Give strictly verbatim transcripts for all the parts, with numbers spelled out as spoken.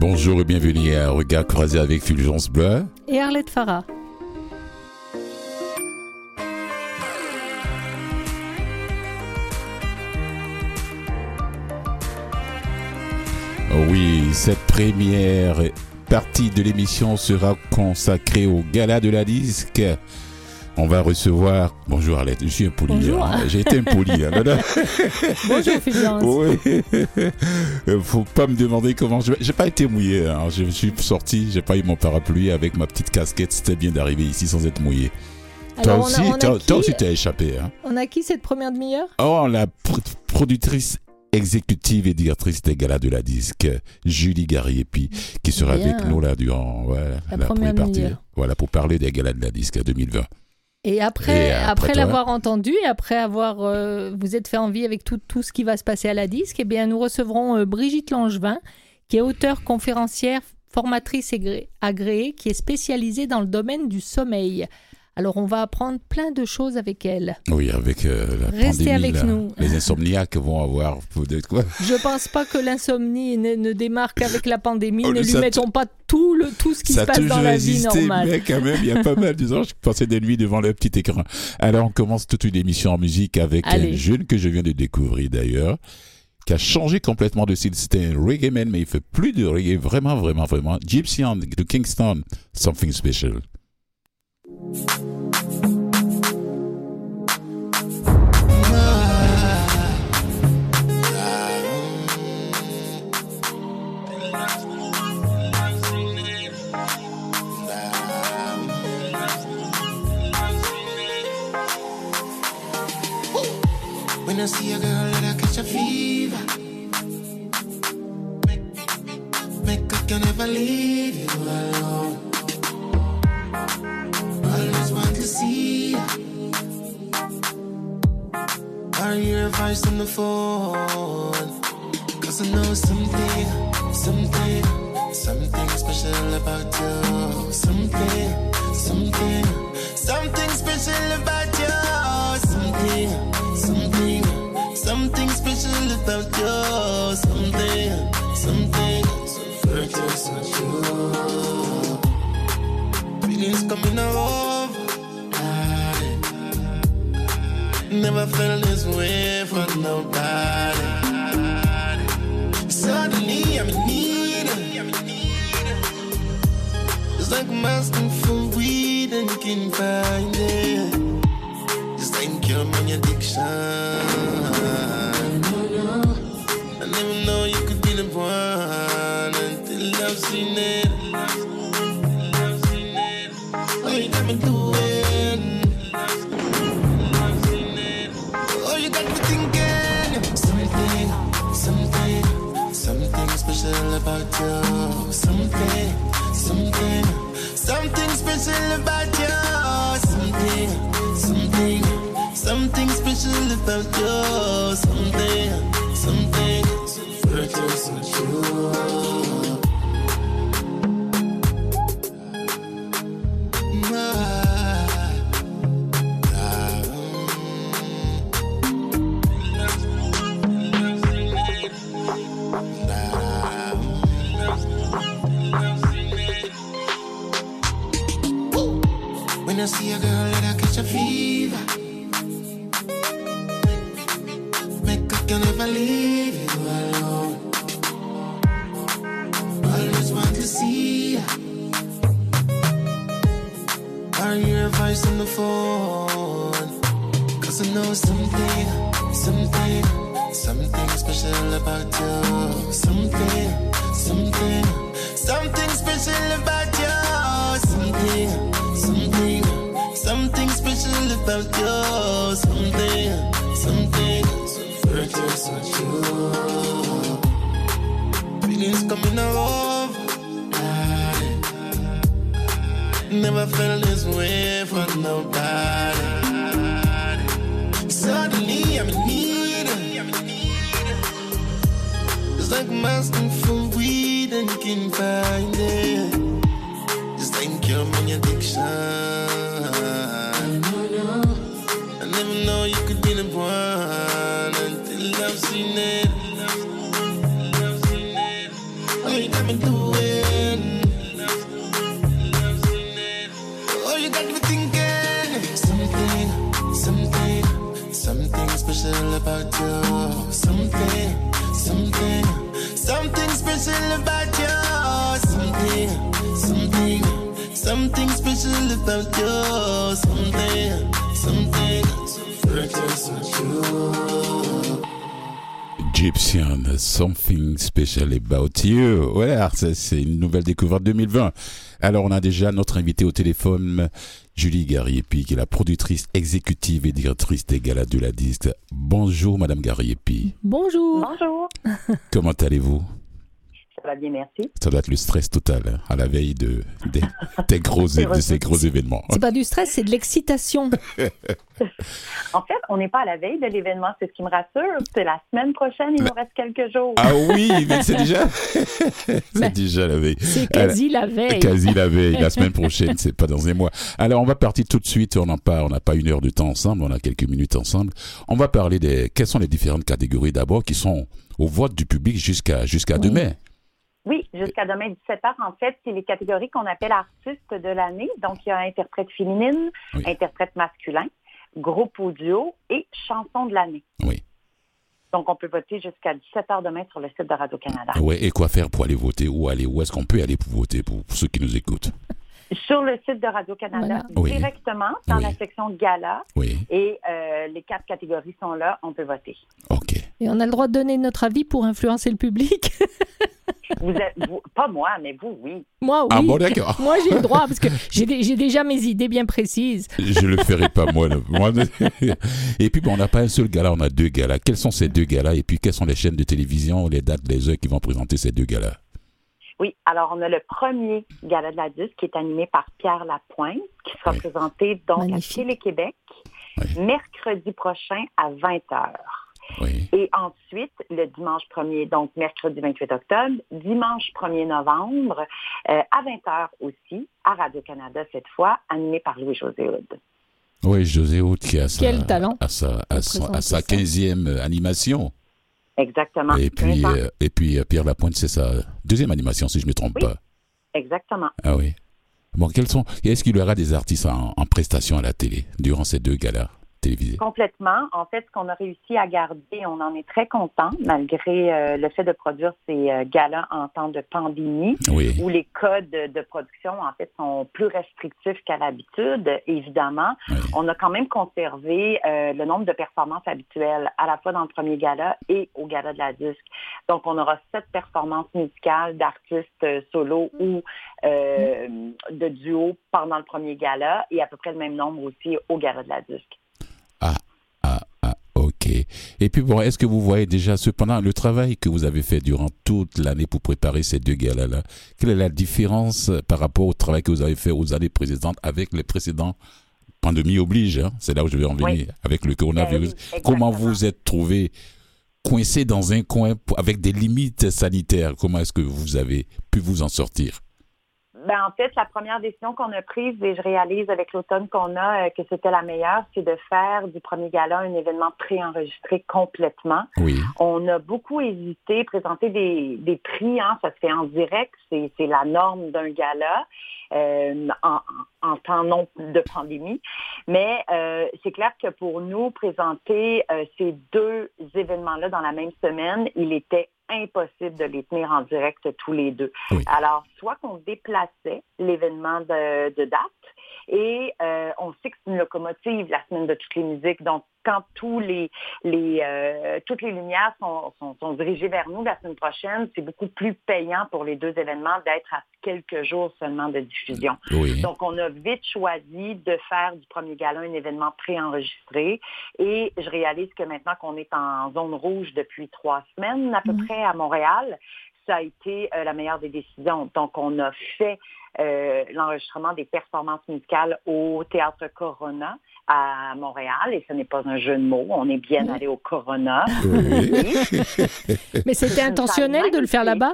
Bonjour et bienvenue à Regard croisé avec Fulgence Bleu et Arlette Farah. Oui, cette première partie de l'émission sera consacrée au gala de la disque. On va recevoir... Bonjour Arlette, je suis impoli. Bonjour. Hein. J'ai été impoli. Hein. Bonjour Fulgence. Oui. Faut pas me demander comment... Je... J'ai pas été mouillé. Hein. Je suis sorti, j'ai pas eu mon parapluie avec ma petite casquette. C'était bien d'arriver ici sans être mouillé. Alors, toi aussi, on a, on a toi, qui... toi aussi t'as échappé. Hein. On a qui cette première demi-heure? Oh, la pr- productrice exécutive et directrice des galas de la disque, Julie Gariepi, qui sera Bien. avec nous là durant voilà, La la première partie, demi-heure. voilà, pour parler des galas de la disque deux mille vingt. Et après, Et après, après l'avoir entendu et après avoir euh, vous êtes fait envie avec tout, tout ce qui va se passer à la disque, eh bien, nous recevrons euh, Brigitte Langevin, qui est auteure, conférencière, formatrice agré- agréée, qui est spécialisée dans le domaine du sommeil. Alors, on va apprendre plein de choses avec elle. Oui, avec euh, la Restez pandémie, avec là, nous. les insomniaques vont avoir... de quoi Je pense pas que l'insomnie ne, ne démarre qu'avec la pandémie. Oh, ne lui ça mettons pas tout, le, tout ce qui Ça se a passe dans toujours la vie existé, normale. mais quand même, il y a pas mal de gens qui passaient des nuits devant le petit écran. Alors, on commence toute une émission en musique avec Allez. un jeune que je viens de découvrir d'ailleurs, qui a changé complètement de style. C'était un reggae man, mais il fait plus de reggae, vraiment, vraiment, vraiment. Gypsy Hand de Kingston, Something Special. When I see a girl that I catch a fever, make, make I can never leave you alone. Always want to see ya. I hear your voice on the phone, cause I know something, something, something special about you. Something, something, something special about you. Something, something, something special about you. Something, something, so virtuous about you. Feelings coming over. Never felt this way for nobody. Suddenly I'm in need. It's like I'm asking for weed and you can't find it. Just ain't cure my addiction. I never know you could be the one until I've seen it. Oh, you got me doing. Oh, you got me thinking. Something, something, something special about you. Something, something, something special about you. Something, something, something special about you. Something, something, so virtuous with you. When I see a girl that I catch a fever, make I can never leave you alone. Always want to see ya. I hear your voice on the phone, cause I know something, something, something special about you. Something, something, something special about you. Something, something, something special about you. Something, something, so virtuous with you. Feelings coming over. Never felt this way for nobody. Suddenly I'm in need. It's like I'm asking for weed and you can't find it. Just ain't cure my addiction. I never know you could be the one until I've seen it. Oh, you got me doing. Oh, you got me thinking. Something, something, something special about you. Something, something, something special about you. Something, something, something special about you. Something, something, reckless about you. Egyptian, Something Special About You. Voilà, ça, c'est une nouvelle découverte deux mille vingt. Alors, on a déjà notre invité au téléphone, Julie Gariepi, qui est la productrice exécutive et directrice des galas de la disque. Bonjour, Madame Gariepi. Bonjour. Bonjour. Comment allez-vous? Ça va bien, merci. Ça doit être le stress total, hein, à la veille de, de, des gros, de ces gros événements. C'est pas du stress, c'est de l'excitation. En fait, on n'est pas à la veille de l'événement, c'est ce qui me rassure. C'est la semaine prochaine, il nous reste quelques jours. Ah oui, mais c'est déjà, c'est mais déjà la veille. C'est quasi la veille. Quasi la veille. La semaine prochaine, c'est pas dans un mois. Alors, on va partir tout de suite. On n'a pas, on n'a pas une heure de temps ensemble. On a quelques minutes ensemble. On va parler des, quelles sont les différentes catégories d'abord qui sont au vote du public jusqu'à, jusqu'à oui. demain. Oui, jusqu'à demain dix-sept heures, en fait, c'est les catégories qu'on appelle artistes de l'année. Donc, il y a interprète féminine, oui. interprète masculin, groupe audio et chanson de l'année. Oui. Donc, on peut voter jusqu'à dix-sept heures demain sur le site de Radio-Canada. Oui, et quoi faire pour aller voter? Où aller? Où est-ce qu'on peut aller pour voter pour, pour ceux qui nous écoutent? Sur le site de Radio-Canada, voilà. directement oui. dans oui. la section gala. Oui. Et euh, les quatre catégories sont là, on peut voter. OK. Et on a le droit de donner notre avis pour influencer le public? Vous êtes, vous, pas moi, mais vous, oui. Moi, oui. Ah bon, d'accord. Moi, j'ai le droit, parce que j'ai, j'ai déjà mes idées bien précises. Je le ferai pas, moi. moi et puis, bon, on n'a pas un seul gala, on a deux galas. Quels sont ces deux galas? Et puis, quelles sont les chaînes de télévision, les dates, les heures qui vont présenter ces deux galas? Oui, alors on a le premier gala de la disque qui est animé par Pierre Lapointe, qui sera oui. présenté donc Magnifique. à Télé-Québec, oui. mercredi prochain à vingt heures. Oui. Et ensuite, le dimanche premier, donc mercredi vingt-huit octobre, dimanche premier novembre, euh, à vingt heures aussi, à Radio-Canada cette fois, animé par Louis-José Hood. Oui, José Hood qui a sa, Quel talent. à sa, à sa, à sa quinzième animation. Exactement. Et puis, euh, et puis euh, Pierre Lapointe, c'est sa deuxième animation, si je ne me trompe oui. pas. Exactement. Ah oui. Bon, quels sont... Est-ce qu'il y aura des artistes en, en prestation à la télé durant ces deux galas télévisés? Complètement. En fait, ce qu'on a réussi à garder, on en est très content, malgré euh, le fait de produire ces euh, galas en temps de pandémie, oui. où les codes de production, en fait, sont plus restrictifs qu'à l'habitude, évidemment. Oui. On a quand même conservé euh, le nombre de performances habituelles, à la fois dans le premier gala et au gala de la disque. Donc, on aura sept performances musicales d'artistes euh, solo ou euh, de duo pendant le premier gala, et à peu près le même nombre aussi au gala de la disque. Ah, ah, ah, ok. Et puis bon, est-ce que vous voyez déjà, cependant, le travail que vous avez fait durant toute l'année pour préparer ces deux galas-là, quelle est la différence par rapport au travail que vous avez fait aux années précédentes avec les précédents? Pandémie oblige, hein? C'est là où je vais en venir, oui. avec le coronavirus. Euh, oui, Comment vous vous êtes trouvé coincé dans un coin avec des limites sanitaires? Comment est-ce que vous avez pu vous en sortir? Ben, en fait, la première décision qu'on a prise, et je réalise avec l'automne qu'on a euh, que c'était la meilleure, c'est de faire du premier gala un événement préenregistré complètement. Oui. On a beaucoup hésité, présenter des, des prix, hein, ça se fait en direct, c'est, c'est la norme d'un gala. Euh, en, en temps non de pandémie. Mais euh, c'est clair que pour nous, présenter euh, ces deux événements-là dans la même semaine, il était impossible de les tenir en direct tous les deux. Oui. Alors, soit qu'on déplaçait l'événement de, de date, et euh, on sait que c'est une locomotive, la semaine de toutes les musiques. Donc, quand tous les, les, euh, toutes les lumières sont, sont, sont dirigées vers nous la semaine prochaine, c'est beaucoup plus payant pour les deux événements d'être à quelques jours seulement de diffusion. Oui. Donc, on a vite choisi de faire du premier gala un événement préenregistré. Et je réalise que maintenant qu'on est en zone rouge depuis trois semaines à peu mmh. près à Montréal, ça a été euh, la meilleure des décisions. Donc, on a fait euh, l'enregistrement des performances musicales au Théâtre Corona à Montréal. Et ce n'est pas un jeu de mots. On est bien oui. allé au Corona. Oui. Mais c'était intentionnel de le faire là-bas?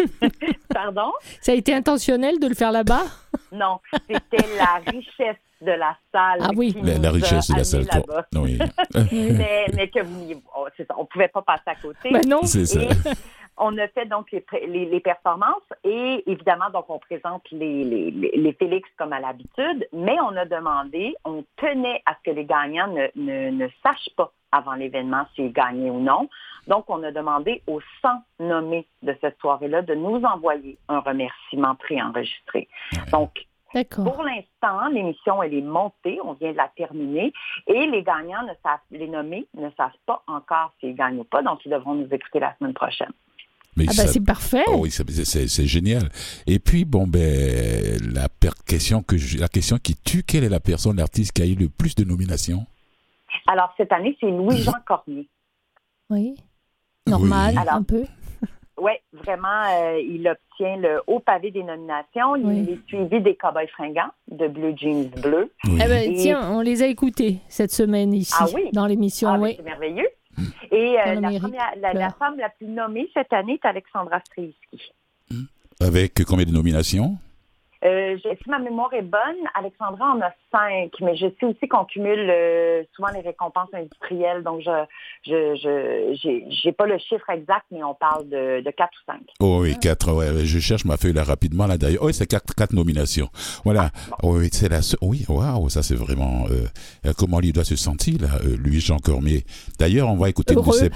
Pardon? Ça a été intentionnel de le faire là-bas? Non, c'était la richesse de la salle. Ah oui. La, la richesse de la salle. Là-bas. Oui. mais, mais que vous, oh, c'est ça, on ne pouvait pas passer à côté. Ben non. C'est ça. Et on a fait donc les, les, les performances et évidemment, donc on présente les, les, les Félix comme à l'habitude, mais on a demandé, on tenait à ce que les gagnants ne, ne, ne sachent pas avant l'événement s'ils gagnaient ou non. Donc, on a demandé aux cent nommés de cette soirée-là de nous envoyer un remerciement préenregistré. Donc, D'accord. Pour l'instant, l'émission, elle est montée, on vient de la terminer, et les gagnants, ne savent, les nommés, ne savent pas encore s'ils gagnent ou pas, donc ils devront nous écouter la semaine prochaine. Mais ah ça, ben c'est parfait. Oh oui, c'est, c'est, c'est génial. Et puis, bon, ben, la per- question, que je, la question qui tue, quelle est la personne, l'artiste qui a eu le plus de nominations? Alors, cette année, c'est Louis-Jean Cormier. Oui, normal, oui. Alors, un peu. Oui, vraiment, euh, il obtient le haut pavé des nominations. Il oui. est suivi des Cowboys fringants, de Blue Jeans Bleu. Oui. Eh ben, Et... Tiens, on les a écoutés cette semaine ici, ah, oui? dans l'émission. Ah, oui. C'est merveilleux. Et euh, la, première, la, la femme la plus nommée cette année est Alexandra Strelitsky. Avec combien de nominations? Euh, je, si ma mémoire est bonne, Alexandra en a cinq, mais je sais aussi qu'on cumule euh, souvent les récompenses industrielles, donc je je je j'ai, j'ai pas le chiffre exact, mais on parle de, de quatre ou cinq. Oh oui, quatre, ouais, je cherche ma feuille là rapidement là d'ailleurs. Oui, c'est quatre, quatre nominations. Voilà. Ah, bon. Oui, c'est la oui, waouh, ça c'est vraiment euh, comment il doit se sentir là, euh, Louis-Jean Cormier. D'ailleurs, on va écouter heureux. Une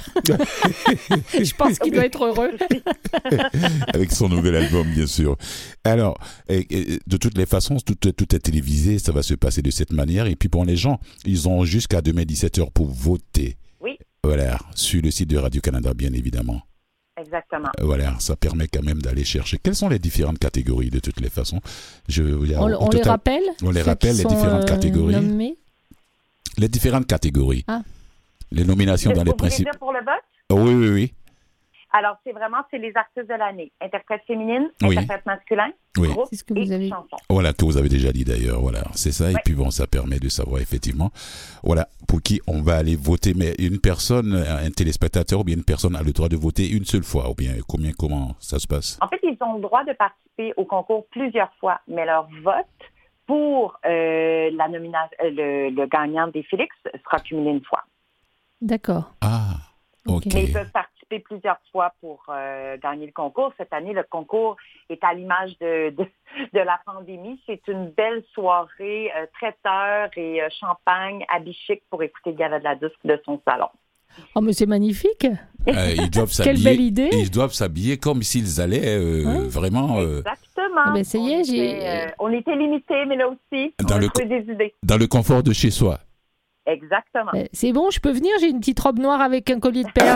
de Je pense qu'il doit être heureux. Avec son nouvel album, bien sûr. Alors, et, de toutes les façons, tout, tout est télévisé, ça va se passer de cette manière. Et puis pour les gens, ils ont jusqu'à demain dix-sept heures pour voter. Oui. Voilà, sur le site de Radio-Canada, bien évidemment. Exactement. Voilà, ça permet quand même d'aller chercher. Quelles sont les différentes catégories de toutes les façons? Je, On, on les rappelle? On les rappelle, les différentes euh, catégories. Nommés? Les différentes catégories. Ah. Les nominations Est-ce dans les principes. Vous voulez dire pour le vote? Oh, oui, oui, oui. Alors, c'est vraiment, c'est les artistes de l'année. Interprète féminine, oui. interprète masculin, oui. groupe c'est ce que vous et avez... chanson. Voilà, que vous avez déjà dit d'ailleurs. Voilà, c'est ça. Oui. Et puis bon, ça permet de savoir effectivement, voilà, pour qui on va aller voter. Mais une personne, un téléspectateur ou bien une personne a le droit de voter une seule fois ou bien combien, comment ça se passe? En fait, ils ont le droit de participer au concours plusieurs fois, mais leur vote pour euh, la nomina- le, le gagnant des Félix sera cumulé une fois. D'accord. Ah, ok. Mais ils peuvent participer plusieurs fois pour euh, gagner le concours. Cette année, le concours est à l'image de, de, de la pandémie. C'est une belle soirée, euh, traiteur et euh, champagne, habit chic pour écouter le gala de la disque de son salon. Oh, mais c'est magnifique! Euh, ils doivent s'habiller, Quelle belle idée! Ils doivent s'habiller comme s'ils allaient euh, ouais. vraiment... Euh... Exactement. Ah ben, ça y est, on, j'ai... était, euh, on était limités, mais là aussi, dans on le a trouvé des idées. Dans le confort de chez soi. Exactement. C'est bon, je peux venir, j'ai une petite robe noire avec un collier de perles.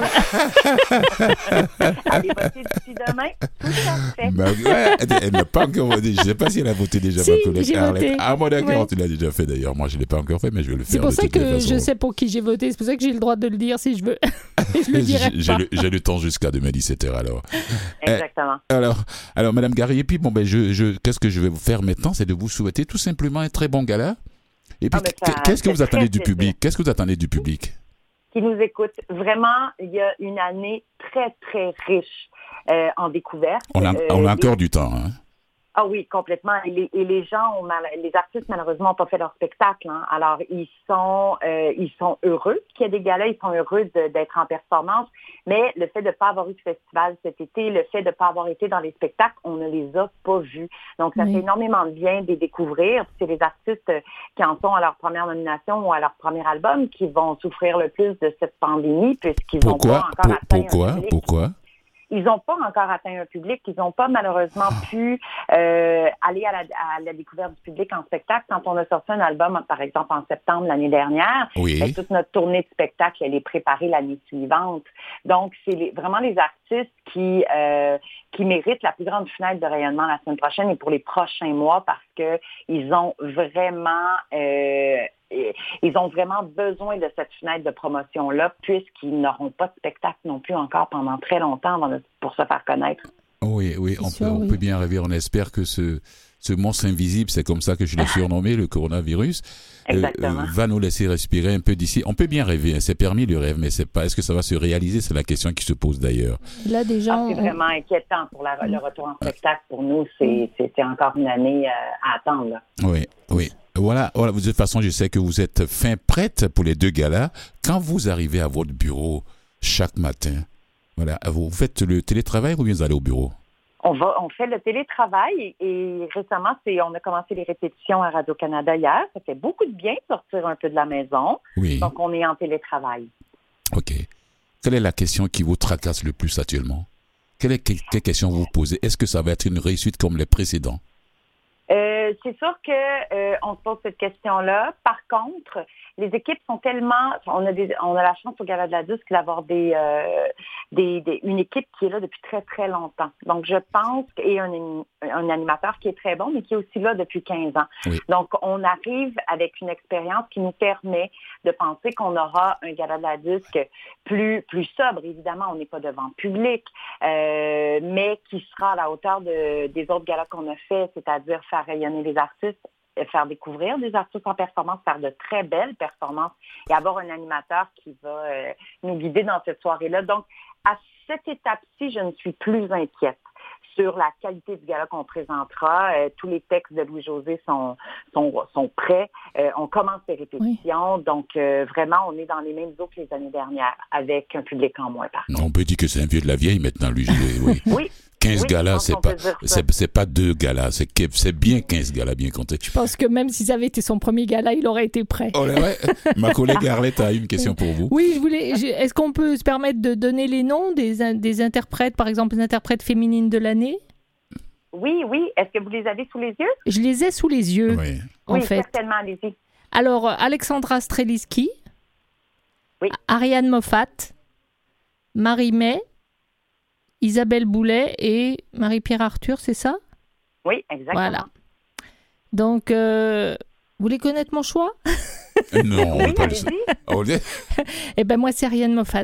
Allez voter d'ici demain, tout à fait. Bah, ouais, elle n'a pas encore voté. Je ne sais pas si elle a voté déjà, si, ma collègue j'ai Arlette. Voté. Ah, moi d'accord, ouais. Tu l'as déjà fait d'ailleurs. Moi, je ne l'ai pas encore fait, mais je vais le faire. C'est pour de ça que je sais pour qui j'ai voté. C'est pour ça que j'ai le droit de le dire si je veux. je le dirai j'ai, pas. J'ai, le, j'ai le temps jusqu'à demain dix-sept heures alors. Exactement. Euh, alors, alors, Madame Gary, et puis, bon, ben, je, je, qu'est-ce que je vais vous faire maintenant? C'est de vous souhaiter tout simplement un très bon gala. Et puis, ah, ça, qu'est-ce que vous attendez du public? Qu'est-ce que vous attendez du public? Qui nous écoute. Vraiment, il y a une année très, très riche euh, en découvertes. On a, euh, on a encore et... du temps, hein? Ah oui, complètement. Et les, et les gens, ont mal, les artistes, malheureusement, n'ont pas fait leur spectacle. Hein. Alors, ils sont euh, ils sont heureux qu'il y ait des galas, ils sont heureux de, d'être en performance. Mais le fait de ne pas avoir eu de festival cet été, le fait de ne pas avoir été dans les spectacles, on ne les a pas vus. Donc, ça oui. fait énormément de bien de les découvrir. C'est les artistes qui en sont à leur première nomination ou à leur premier album qui vont souffrir le plus de cette pandémie puisqu'ils n'ont pas encore Pour, atteint Pourquoi? un public. Pourquoi? Ils n'ont pas encore atteint un public, ils n'ont pas malheureusement pu euh, aller à la, à la découverte du public en spectacle. Quand on a sorti un album, par exemple, en septembre l'année dernière, oui. ben, toute notre tournée de spectacle, elle est préparée l'année suivante. Donc, c'est les, vraiment les artistes qui euh, qui méritent la plus grande fenêtre de rayonnement la semaine prochaine et pour les prochains mois parce que ils ont vraiment... Euh, Ils ont vraiment besoin de cette fenêtre de promotion-là puisqu'ils n'auront pas de spectacle non plus encore pendant très longtemps pour se faire connaître. Oui, oui, on, sûr, peut, on oui. peut bien rêver. On espère que ce, ce monstre invisible, c'est comme ça que je l'ai surnommé, le coronavirus, euh, va nous laisser respirer un peu d'ici. On peut bien rêver, hein, c'est permis le rêve, mais c'est pas. Est-ce que ça va se réaliser? C'est la question qui se pose d'ailleurs. Là, des gens... ah, c'est vraiment inquiétant pour la, le retour en spectacle. Pour nous, c'est, c'est, c'est encore une année euh, à attendre. Là. Oui, oui. Voilà, voilà, de toute façon, je sais que vous êtes fin prête pour les deux galas. Quand vous arrivez à votre bureau chaque matin, Voilà. Vous faites le télétravail ou bien vous allez au bureau? On, va, on fait le télétravail et, et récemment, c'est, on a commencé les répétitions à Radio-Canada hier. Ça fait beaucoup de bien de sortir un peu de la maison. Oui. Donc, on est en télétravail. OK. Quelle est la question qui vous tracasse le plus actuellement? Quelle, est, quelle, quelle question vous vous posez? Est-ce que ça va être une réussite comme les précédents? Euh, c'est sûr que euh, on se pose cette question-là. Par contre, les équipes sont tellement, on a des, on a la chance au Gala de la Disque d'avoir des, euh, des, des, une équipe qui est là depuis très très longtemps. Donc je pense et un, un animateur qui est très bon, mais qui est aussi là depuis quinze ans. Oui. Donc on arrive avec une expérience qui nous permet de penser qu'on aura un Gala de la Disque plus plus sobre. Évidemment, on n'est pas devant public, euh, mais qui sera à la hauteur de, des autres galas qu'on a fait, c'est-à-dire faire rayonner les artistes, faire découvrir des artistes en performance, faire de très belles performances et avoir un animateur qui va euh, nous guider dans cette soirée-là. Donc, à cette étape-ci, je ne suis plus inquiète sur la qualité du gala qu'on présentera. Euh, tous les textes de Louis-José sont, sont, sont prêts. Euh, on commence les répétitions. Oui. Donc, euh, vraiment, on est dans les mêmes eaux que les années dernières, avec un public en moins, par contre. On peut dire que c'est un vieux de la vieille maintenant, Louis-José. Oui. Oui. quinze oui, galas, c'est pas, c'est, c'est pas deux galas, c'est, c'est bien quinze galas bien comptés. Je pense que même si ça avait été son premier gala, il aurait été prêt. Oh là, ouais. Ma collègue Arlette a une question pour vous. Oui, je voulais. Je, est-ce qu'on peut se permettre de donner les noms des, des interprètes, par exemple, les interprètes féminines de l'année? Oui, oui. Est-ce que vous les avez sous les yeux? Je les ai sous les yeux, oui. en oui, fait. certainement, allez-y. Alors, Alexandra Streliski, oui. Ariane Moffat, Marie-May, Isabelle Boulet et Marie-Pierre Arthur, c'est ça? Oui, exactement. Voilà. Donc, euh, vous voulez connaître mon choix? Non, on oui, peut pas le... Eh bien, moi, c'est Ariane Moffat.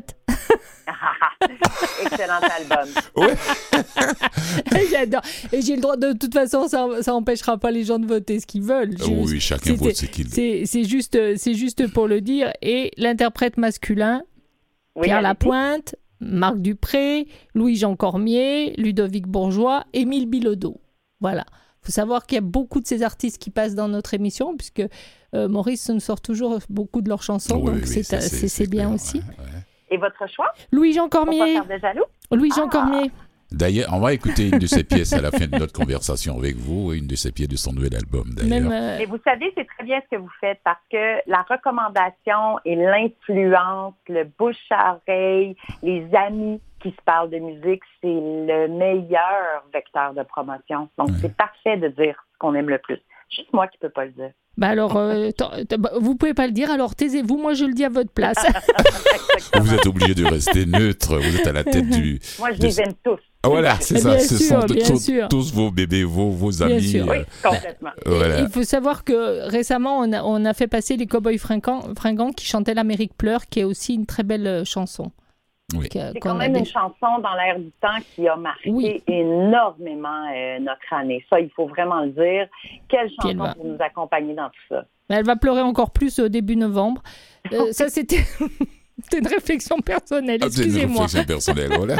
Excellent album. Ouais. J'adore. Et j'ai le droit, de toute façon, ça n'empêchera pas les gens de voter ce qu'ils veulent. Je, oui, chacun c'était, vote ce qu'il veut. C'est, c'est, juste, c'est juste pour le dire. Et l'interprète masculin, oui, Pierre Lapointe, Marc Dupré, Louis-Jean Cormier, Ludovic Bourgeois, Émile Bilodeau. Voilà. Il faut savoir qu'il y a beaucoup de ces artistes qui passent dans notre émission, puisque euh, Maurice nous sort toujours beaucoup de leurs chansons, oui, donc oui, c'est, ça, c'est, c'est, c'est bien clair, aussi. Ouais, ouais. Et votre choix? Louis-Jean Cormier. Pour pas faire de jaloux? Louis-Jean ah. Cormier. D'ailleurs, on va écouter une de ses pièces à la fin de notre conversation avec vous, une de ses pièces de son nouvel album, d'ailleurs. Même, euh... Mais vous savez, c'est très bien ce que vous faites parce que la recommandation et l'influence, le bouche à oreille, les amis qui se parlent de musique, c'est le meilleur vecteur de promotion. Donc, ouais. c'est parfait de dire ce qu'on aime le plus. Juste moi qui ne peux pas le dire. Bah alors, euh, t- t- vous ne pouvez pas le dire, alors taisez-vous, moi je le dis à votre place. Vous êtes obligé de rester neutre, vous êtes à la tête du... Moi, je de... les aime tous. Ah, voilà, c'est bien ça, ce sûr, sont, bien sont sûr. tous vos bébés, vos, vos amis. Bien sûr. Oui, complètement. Voilà. Il faut savoir que récemment, on a, on a fait passer les Cowboys Fringants, Fringants qui chantaient l'Amérique pleure, qui est aussi une très belle chanson. Oui. C'est quand même une chanson dans l'air du temps qui a marqué oui. énormément euh, notre année. Ça, il faut vraiment le dire. Quelle chanson va... pour nous accompagner dans tout ça. Elle va pleurer encore plus au début novembre. Euh, ça, c'était... C'était une réflexion personnelle, excusez-moi. C'est une réflexion personnelle, voilà.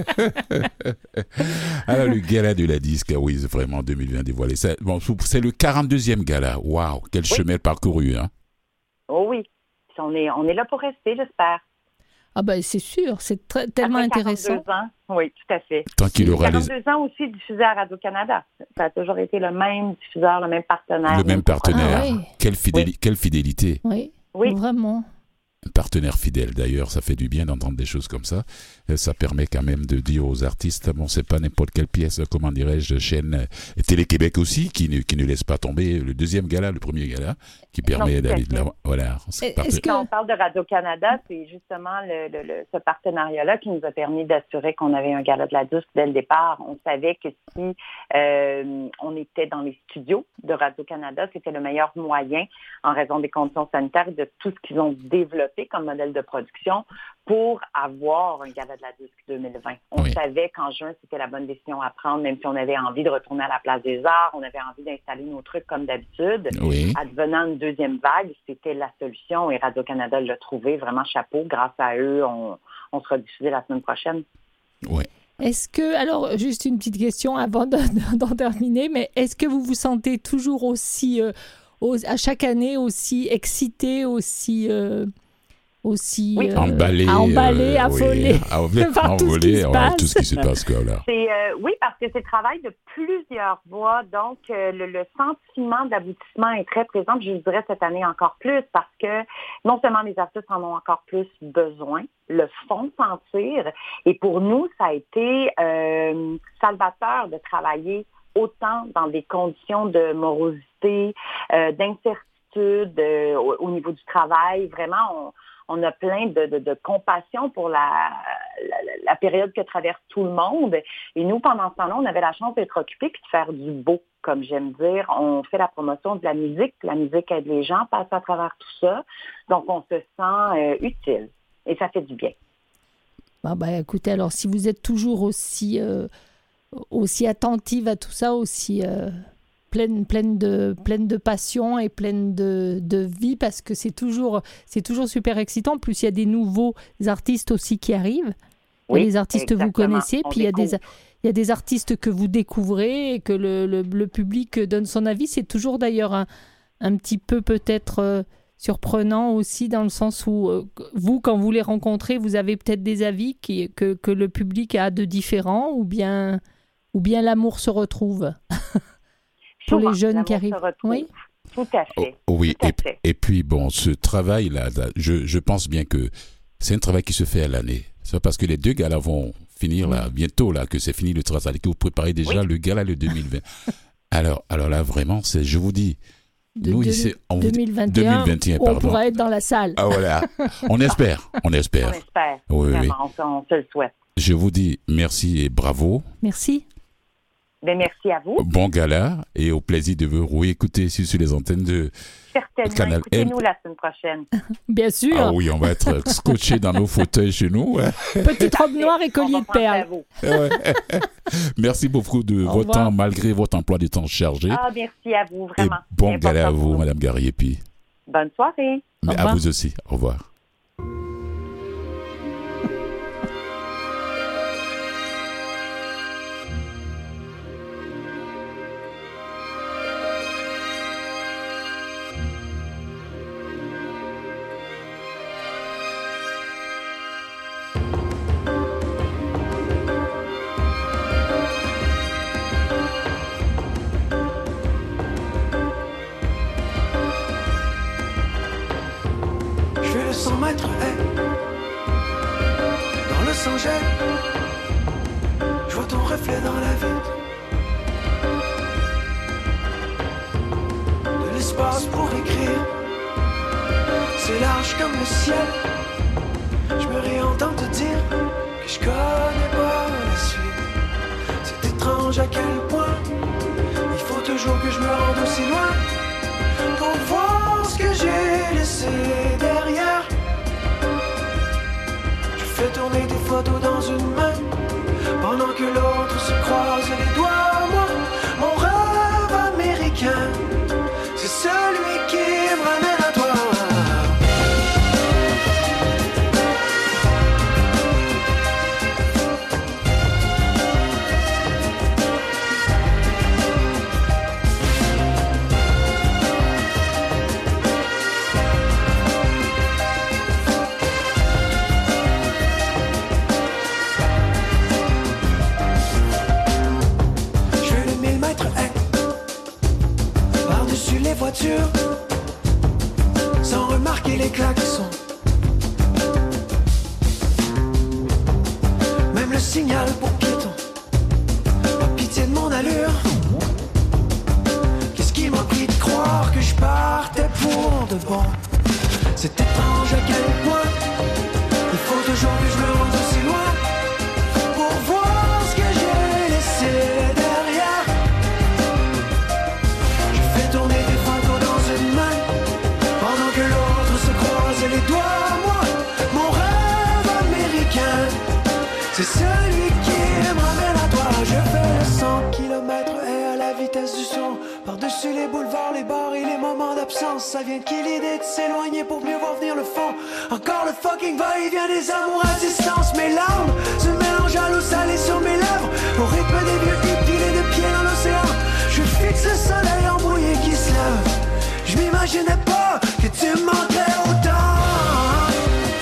Alors, le gala de la disque, oui, c'est vraiment deux mille vingt dévoilé. C'est, bon, c'est le quarante-deuxième gala. Waouh, quel oui. chemin parcouru, hein? Oh oui, on est, on est là pour rester, j'espère. Ah ben, c'est sûr, c'est très, tellement Après intéressant. quarante-deux ans, oui, tout à fait. Tant qu'il aura quarante-deux les... ans aussi diffusé à Radio-Canada. Ça a toujours été le même diffuseur, le même partenaire. Le même partenaire. Ah, oui. Quelle, fidéli... oui. Quelle fidélité. Oui, oui. vraiment. Un partenaire fidèle, d'ailleurs, ça fait du bien d'entendre des choses comme ça. Ça permet quand même de dire aux artistes, bon, c'est pas n'importe quelle pièce, comment dirais-je, chaîne Télé-Québec aussi, qui ne, qui ne laisse pas tomber le deuxième gala, le premier gala, qui permet non, d'aller de la... Voilà. Est-ce que... Quand on parle de Radio-Canada, c'est justement le, le, le, ce partenariat-là qui nous a permis d'assurer qu'on avait un gala de la disque dès le départ. On savait que si euh, on était dans les studios de Radio-Canada, c'était le meilleur moyen, en raison des conditions sanitaires et de tout ce qu'ils ont développé comme modèle de production pour avoir un gala de la disque deux mille vingt. On oui. savait qu'en juin, c'était la bonne décision à prendre, même si on avait envie de retourner à la Place des Arts, on avait envie d'installer nos trucs comme d'habitude. Oui. Advenant une deuxième vague, c'était la solution et Radio-Canada l'a trouvé. Vraiment chapeau. Grâce à eux, on, on sera diffusé la semaine prochaine. Oui. Est-ce que, alors, juste une petite question avant de, d'en terminer, mais est-ce que vous vous sentez toujours aussi, euh, aux, à chaque année, aussi excité, aussi... Euh, aussi Oui. euh, Emballé, à emballer, euh, affolé oui, à enlever- par tout ce qui envolé, se ouais, passe. tout ce qui se passe, quoi, là. C'est, euh, oui, parce que c'est le travail de plusieurs voix. Donc, euh, le, le sentiment d'aboutissement est très présent. Puis je vous dirais cette année encore plus parce que non seulement les artistes en ont encore plus besoin, le font sentir. Et pour nous, ça a été euh, salvateur de travailler autant dans des conditions de morosité, euh, d'incertitude euh, au, au niveau du travail. Vraiment, on On a plein de, de, de compassion pour la, la, la période que traverse tout le monde. Et nous, pendant ce temps-là, on avait la chance d'être occupés puis de faire du beau, comme j'aime dire. On fait la promotion de la musique. La musique aide les gens, passe à travers tout ça. Donc, on se sent euh, utile. Et ça fait du bien. Ah bah, écoutez, alors si vous êtes toujours aussi, euh, aussi attentive à tout ça, aussi... Euh... Pleine, pleine, de, pleine de passion et pleine de, de vie parce que c'est toujours, c'est toujours super excitant. En plus, il y a des nouveaux artistes aussi qui arrivent. Oui, il y a des artistes que vous connaissez, On puis il y, a des, découvre. il y a des artistes que vous découvrez et que le, le, le public donne son avis. C'est toujours d'ailleurs un, un petit peu peut-être euh, surprenant aussi dans le sens où euh, vous, quand vous les rencontrez, vous avez peut-être des avis qui, que, que le public a de différents ou bien, ou bien l'amour se retrouve. Pour Souvent, les jeunes l'amour qui arrivent. se retrouve. Oui. Tout à fait. Oh, oui, Tout à et, fait. et puis bon, ce travail-là, là, je, je pense bien que c'est un travail qui se fait à l'année. C'est parce que les deux galas vont finir là, bientôt, là, que c'est fini le travail, que vous préparez déjà Oui. le gala le deux mille vingt. alors, alors là, vraiment, c'est, je vous dis, De nous deux- ici, on vous dit- deux mille vingt et un, deux mille vingt et un, on pardon. pourra être dans la salle. Ah voilà, on espère, on On espère. espère. Oui, oui. Vraiment, on, se- on se le souhaite. Je vous dis merci et bravo. Merci. Ben, merci à vous. Bon gala et au plaisir de vous réécouter ici sur les antennes de Certainement. Canal M. Écoutez-nous la semaine prochaine. Bien sûr. Ah oui, on va être scotchés dans nos fauteuils chez nous. Petite robe noire et On collier va de penser à perles. vous. Ouais. Merci beaucoup de Au votre revoir. temps, malgré votre emploi de temps chargé. Ah, merci à vous, et vraiment. bon C'est gala à important pour vous, nous. Madame Gary. Et puis, Bonne soirée. mais à revoir. vous aussi. Au revoir. Je fais le cent mètres hey. Dans le sang jet. Je vois ton reflet dans la vitre. De l'espace pour écrire. C'est large comme le ciel. Je me réentends te dire que je connais pas la suite. C'est étrange à quel point il faut toujours que je me rende aussi loin pour voir ce que j'ai laissé derrière. Je fais tourner des photos dans une main pendant que l'autre se croise les doigts. Moi, mon rêve américain, c'est celui qui me ramène à toi. Je fais le mille mètres hey. Par-dessus les voitures, sans remarquer les klaxons. Même le signal pour piétons. Pas pitié de mon allure. Qu'est-ce qui m'a pris de croire que je partais pour de bon? C'est étrange à quel point il faut toujours que je me rende aussi loin pour voir ce que j'ai laissé derrière. Je fais tourner des photos dans une main pendant que l'autre se croise les doigts. Moi, mon rêve américain, c'est celui qui me ramène à toi. Je fais le cent kilomètres et à la vitesse du son. Par-dessus les boulevards, les bars et les moments d'absence. Ça vient de qui l'idée de s'éloigner pour mieux voir venir le fond. Encore le fucking va-et-vient des amours à distance. Mes larmes se mélangent à l'eau salée sur mes lèvres. Au rythme des vieux hippies et de pieds dans l'océan. Je fixe le soleil embrouillé qui se lève. Je m'imaginais pas que tu me manquerais autant.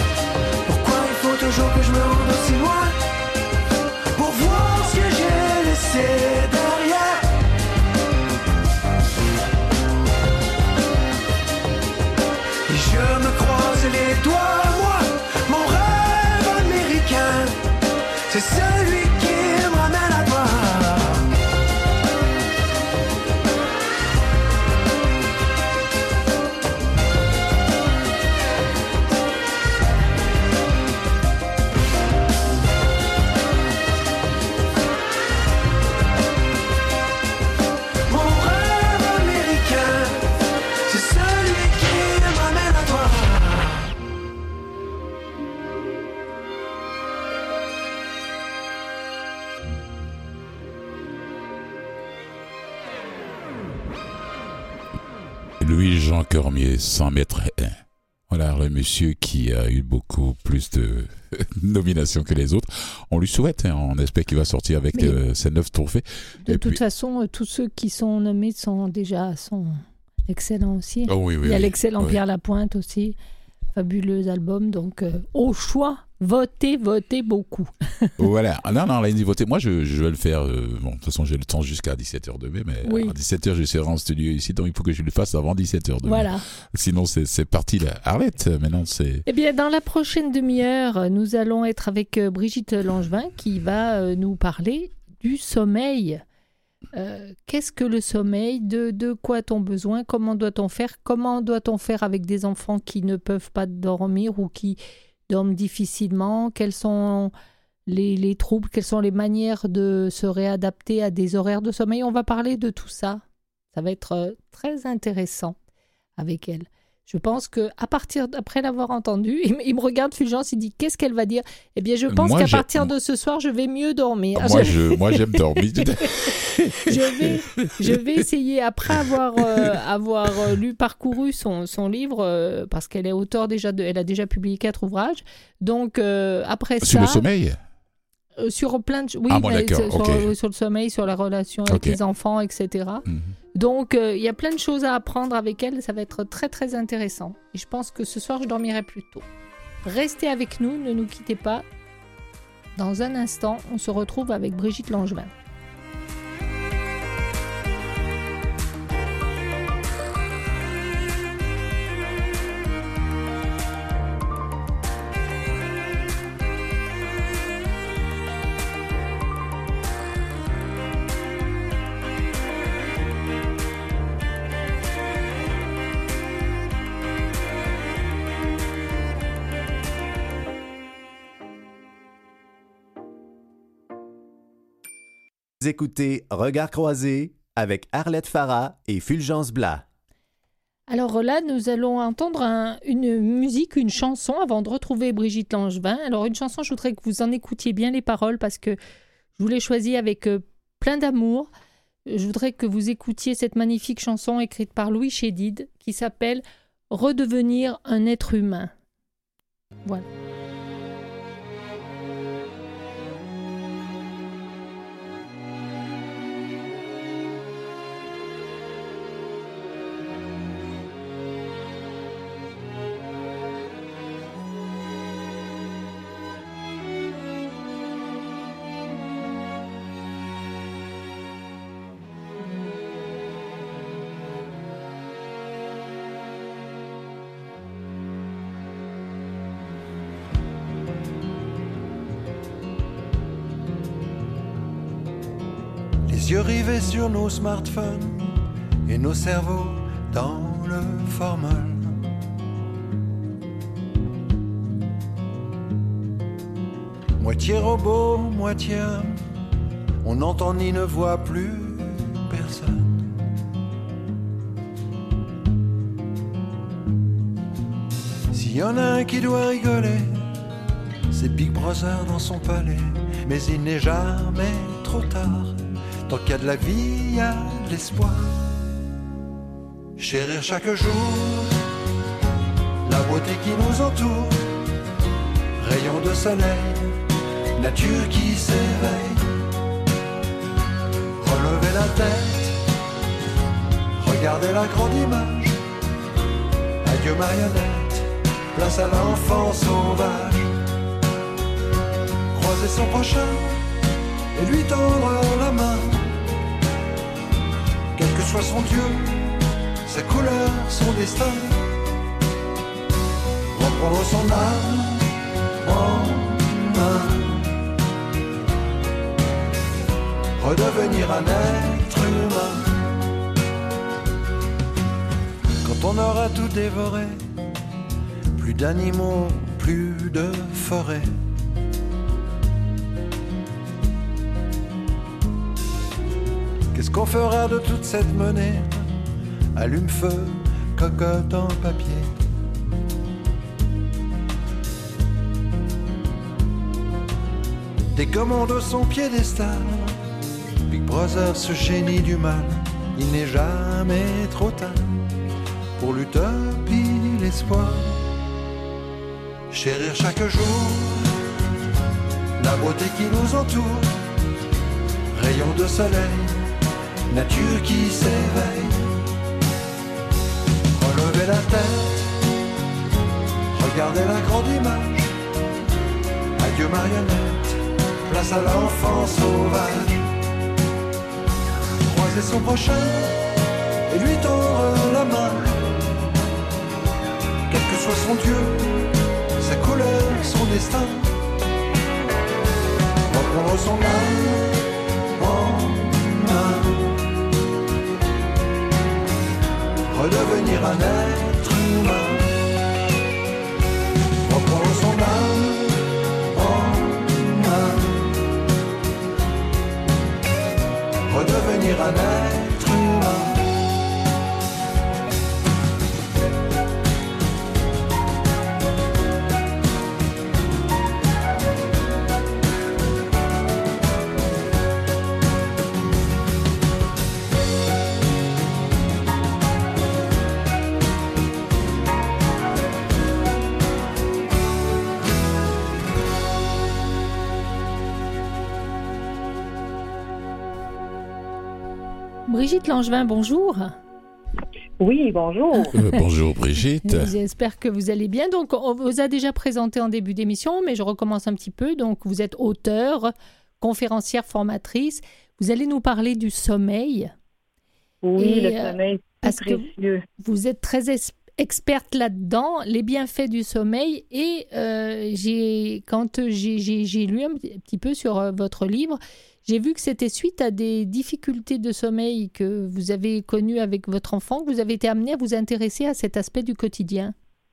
Louis-Jean Cormier, cent mètres un. Voilà, le monsieur qui a eu beaucoup plus de nominations que les autres. On lui souhaite, hein, on espère qu'il va sortir avec euh, ses neuf trophées. De Et toute puis... façon, euh, tous ceux qui sont nommés sont déjà sont excellents aussi. Oh, oui, oui, Il y a oui. l'excellent Oui. Pierre Lapointe aussi. Fabuleux album. Donc, euh, au choix, votez, votez beaucoup. Voilà. Non, non, là, il dit voter. Moi, je, je vais le faire. Euh, bon, de toute façon, j'ai le temps jusqu'à dix-sept heures demain, mais Oui. à dix-sept heures, je serai en studio ici, donc il faut que je le fasse avant dix-sept heures demain. Voilà. Sinon, c'est, c'est parti là. Arlette, maintenant, c'est... Eh bien, dans la prochaine demi-heure, nous allons être avec euh, Brigitte Langevin qui va euh, nous parler du sommeil. Euh, qu'est-ce que le sommeil? De, de quoi a-t-on besoin? Comment doit-on faire? Comment doit-on faire avec des enfants qui ne peuvent pas dormir ou qui dorment difficilement? Quels sont les, les troubles? Quelles sont les manières de se réadapter à des horaires de sommeil? On va parler de tout ça. Ça va être euh, très intéressant avec elle. Je pense que à partir après l'avoir entendu, il, il me regarde Fulgence, il dit qu'est-ce qu'elle va dire? Eh bien, je pense Moi, qu'à j'ai- partir de ce soir, je vais mieux dormir. Moi, je, je, moi, j'aime dormir. je vais, je vais essayer après avoir euh, avoir euh, lu parcouru son, son livre euh, parce qu'elle est auteure déjà de, elle a déjà publié quatre ouvrages. Donc euh, après Sur ça, le sommeil? euh, sur plein de oui, Ah bon, mais d'accord, sur, ok. sur- sur le sommeil, sur la relation avec Ok. les enfants, et cetera. Mhm. Donc, euh, il y a plein de choses à apprendre avec elle. Ça va être très, très intéressant. Et je pense que ce soir, je dormirai plus tôt. Restez avec nous, ne nous quittez pas. Dans un instant, on se retrouve avec Brigitte Langevin. Vous écoutez Regards croisés avec Arlette Farah et Fulgence Blas. Alors là, nous allons entendre un- une musique, une chanson avant de retrouver Brigitte Langevin. Alors, une chanson, je voudrais que vous en écoutiez bien les paroles parce que je vous l'ai choisie avec euh, plein d'amour. Je voudrais que vous écoutiez cette magnifique chanson écrite par Louis Chédid qui s'appelle « Redevenir un être humain ». Voilà. Les yeux rivés sur nos smartphones et nos cerveaux dans le formol. Moitié robot, moitié homme, on n'entend ni ne voit plus personne. S'il y en a un qui doit rigoler, c'est Big Brother dans son palais. Mais il n'est jamais trop tard. Tant qu'il y a de la vie, il y a de l'espoir. Chérir chaque jour la beauté qui nous entoure. Rayons de soleil, nature qui s'éveille. Relever la tête, regarder la grande image. Adieu marionnette, place à l'enfant sauvage. Croiser son prochain et lui tendre la main. Quel que soit son Dieu, sa couleur, son destin. Reprendre son âme en main. Redevenir un être humain. Quand on aura tout dévoré, plus d'animaux, plus de forêt. Qu'est-ce qu'on fera de toute cette monnaie? Allume-feu, cocotte en papier. Des commandos son piédestal. Big Brother, ce génie du mal, il n'est jamais trop tard. pour l'utopie, l'espoir. Chérir chaque jour la beauté qui nous entoure, rayons de soleil, nature qui s'éveille. Relever la tête, regarder la grande image. Adieu marionnette, place à l'enfant sauvage. Croiser son prochain et lui tendre la main. Quel que soit son Dieu, sa couleur, son destin. Reprendre son âme en main. Redevenir un être humain. Reprendre son âme en main. Redevenir un être humain. Brigitte Langevin, bonjour. Oui, bonjour. Euh, bonjour Brigitte. J'espère que vous allez bien. Donc, on vous a déjà présenté en début d'émission, mais je recommence un petit peu. Donc, vous êtes auteure, conférencière, formatrice. Vous allez nous parler du sommeil. Oui, Et, le sommeil, c'est précieux. Vous êtes très es- experte là-dedans, les bienfaits du sommeil. Et euh, j'ai, quand j'ai, j'ai, j'ai lu un petit peu sur euh, votre livre, j'ai vu que c'était suite à des difficultés de sommeil que vous avez connues avec votre enfant, que vous avez été amenée à vous intéresser à cet aspect du quotidien.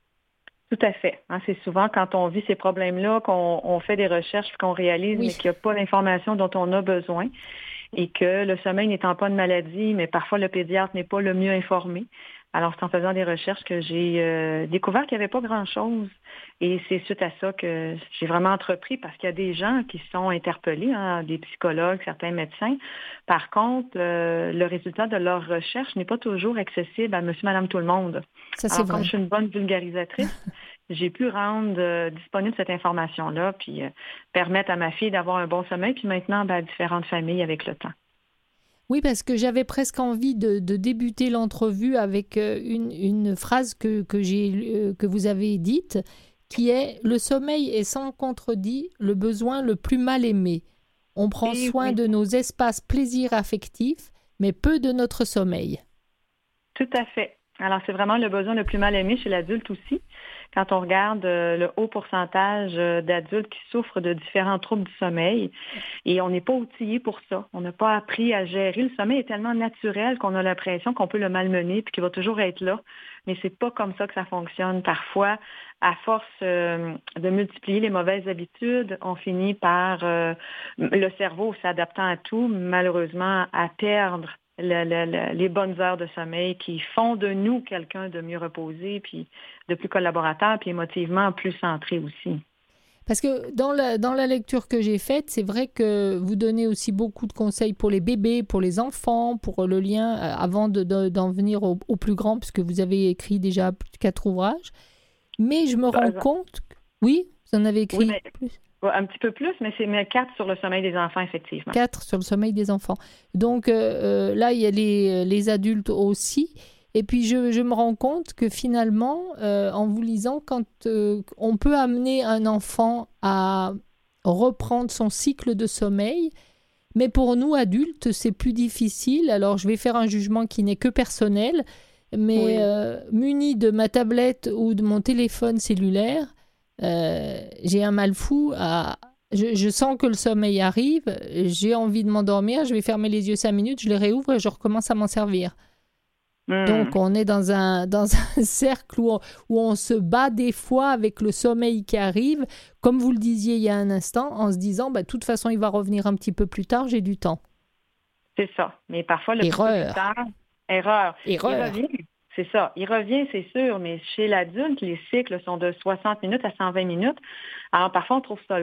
Tout à fait. Hein, c'est souvent quand on vit ces problèmes-là qu'on on fait des recherches et qu'on réalise Oui. mais qu'il n'y a pas l'information dont on a besoin et que le sommeil n'étant pas une maladie, mais parfois le pédiatre n'est pas le mieux informé. Alors, c'est en faisant des recherches que j'ai euh, découvert qu'il n'y avait pas grand-chose. Et c'est suite à ça que j'ai vraiment entrepris, parce qu'il y a des gens qui sont interpellés, hein, des psychologues, certains médecins. Par contre, euh, le résultat de leur recherche n'est pas toujours accessible à monsieur, madame, tout le monde. Ça, c'est Alors, vrai. comme je suis une bonne vulgarisatrice, j'ai pu rendre euh, disponible cette information-là, puis euh, permettre à ma fille d'avoir un bon sommeil, puis maintenant, ben, à différentes familles avec le temps. Oui, parce que j'avais presque envie de, de débuter l'entrevue avec euh, une, une phrase que, que, j'ai, euh, que vous avez dite, qui est « Le sommeil est sans contredit le besoin le plus mal aimé. On prend Et soin oui. de nos espaces plaisirs affectifs, mais peu de notre sommeil. » Tout à fait. Alors, c'est vraiment le besoin le plus mal aimé chez l'adulte aussi. Quand on regarde euh, le haut pourcentage euh, d'adultes qui souffrent de différents troubles du sommeil, et on n'est pas outillé pour ça. On n'a pas appris à gérer. Le sommeil est tellement naturel qu'on a l'impression qu'on peut le malmener puis qu'il va toujours être là. Mais c'est pas comme ça que ça fonctionne. Parfois, à force euh, de multiplier les mauvaises habitudes, on finit par, euh, le cerveau s'adaptant à tout, malheureusement, à perdre Le, le, le, les bonnes heures de sommeil qui font de nous quelqu'un de mieux reposé, puis de plus collaborateur, puis émotivement plus centré aussi. Parce que dans la, dans la lecture que j'ai faite, c'est vrai que vous donnez aussi beaucoup de conseils pour les bébés, pour les enfants, pour le lien, euh, avant de, de, d'en venir au, au plus grand, puisque vous avez écrit déjà quatre ouvrages. Mais je me rends Par compte... Que... Oui, vous en avez écrit oui, mais... plus. Un petit peu plus, mais c'est mais quatre sur le sommeil des enfants, effectivement. Quatre sur le sommeil des enfants. Donc euh, euh, là, il y a les, les adultes aussi. Et puis, je, je me rends compte que finalement, euh, en vous lisant, quand euh, on peut amener un enfant à reprendre son cycle de sommeil, mais pour nous, adultes, c'est plus difficile. Alors, je vais faire un jugement qui n'est que personnel, mais Oui. euh, muni de ma tablette ou de mon téléphone cellulaire, Euh, j'ai un mal fou à... Je, je sens que le sommeil arrive, j'ai envie de m'endormir, je vais fermer les yeux cinq minutes, je les réouvre et je recommence à m'en servir. Mmh. Donc on est dans un, dans un cercle où on, où on se bat des fois avec le sommeil qui arrive, comme vous le disiez il y a un instant, en se disant bah, de toute façon il va revenir un petit peu plus tard, j'ai du temps. C'est ça. Mais parfois, le Erreur. petit peu plus tard, erreur. Erreur. Il revient. C'est ça. Il revient, c'est sûr, mais chez l'adulte, les cycles sont de soixante minutes à cent vingt minutes. Alors, parfois, on trouve ça long.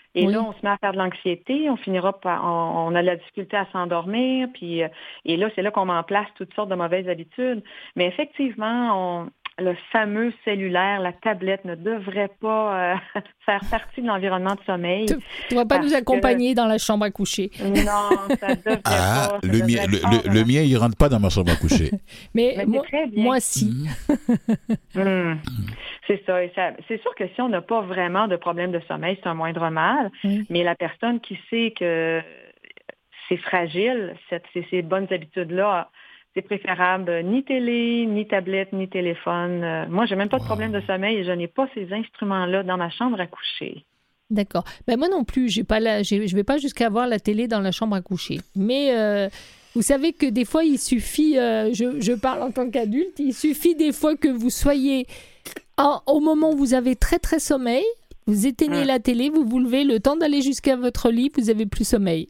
Et Oui. là, on se met à faire de l'anxiété, on finira par, on, on a de la difficulté à s'endormir, puis, euh, et là, c'est là qu'on met en place toutes sortes de mauvaises habitudes. Mais effectivement, on, le fameux cellulaire, la tablette ne devrait pas euh, faire partie de l'environnement de sommeil. Tu ne vas pas parce nous accompagner dans la chambre à coucher. que, non, ça devrait Ah, pas. ça le devrait mien, être le, hors le, de le la- mien, il rentre pas dans ma chambre à coucher. Mais, Mais c'est moi, très bien. moi, si. Mhm. Hmm. C'est ça. Et ça- C'est sûr que si on n'a pas vraiment de problème de sommeil, c'est un moindre mal. Oui. Mais la personne qui sait que c'est fragile, cette- ces, ces bonnes habitudes-là, c'est préférable ni télé, ni tablette, ni téléphone. Euh, moi, j'ai même pas de problème de sommeil et je n'ai pas ces instruments-là dans ma chambre à coucher. D'accord. Ben moi non plus, j'ai pas la, j'ai- je vais pas jusqu'à avoir la télé dans la chambre à coucher. Mais euh, vous savez que des fois, il suffit, euh, je, je parle en tant qu'adulte, il suffit des fois que vous soyez, en- au moment où vous avez très très sommeil, vous éteignez Mm. la télé, vous vous levez, le temps d'aller jusqu'à votre lit, vous avez plus sommeil.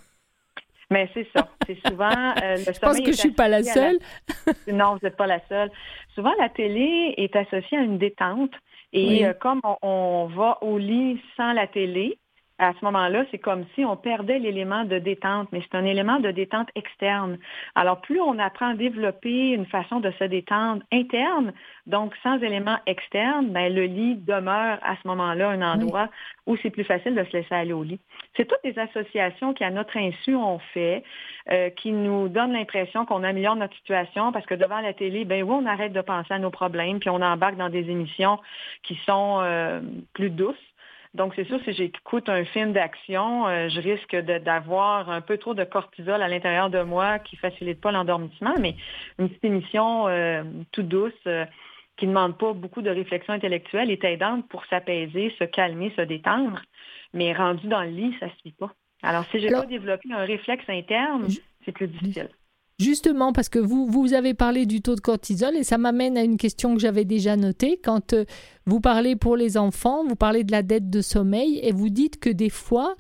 Mais c'est ça. C'est souvent euh, le Je pense sommeil que est je suis pas la associé à seule. Non, vous n'êtes pas la seule. Souvent, la télé est associée à une détente. Et Oui. euh, comme on, on va au lit sans la télé, à ce moment-là, c'est comme si on perdait l'élément de détente, mais c'est un élément de détente externe. Alors, plus on apprend à développer une façon de se détendre interne, donc sans élément externe, ben, le lit demeure à ce moment-là un endroit où c'est plus facile de se laisser aller au lit. C'est toutes des associations qui, à notre insu, on fait, euh, qui nous donnent l'impression qu'on améliore notre situation parce que devant la télé, ben oui, on arrête de penser à nos problèmes, puis on embarque dans des émissions qui sont euh, plus douces. Donc, c'est sûr, si j'écoute un film d'action, euh, je risque de- d'avoir un peu trop de cortisol à l'intérieur de moi qui facilite pas l'endormissement, mais une petite émission euh, toute douce euh, qui ne demande pas beaucoup de réflexion intellectuelle est aidante pour s'apaiser, se calmer, se détendre. Mais rendu dans le lit, ça ne suffit pas. Alors, si j'ai Alors- pas développé un réflexe interne, Je- c'est plus difficile. Justement, parce que vous, vous avez parlé du taux de cortisol et ça m'amène à une question que j'avais déjà notée. Quand euh, vous parlez pour les enfants, vous parlez de la dette de sommeil et vous dites que des fois,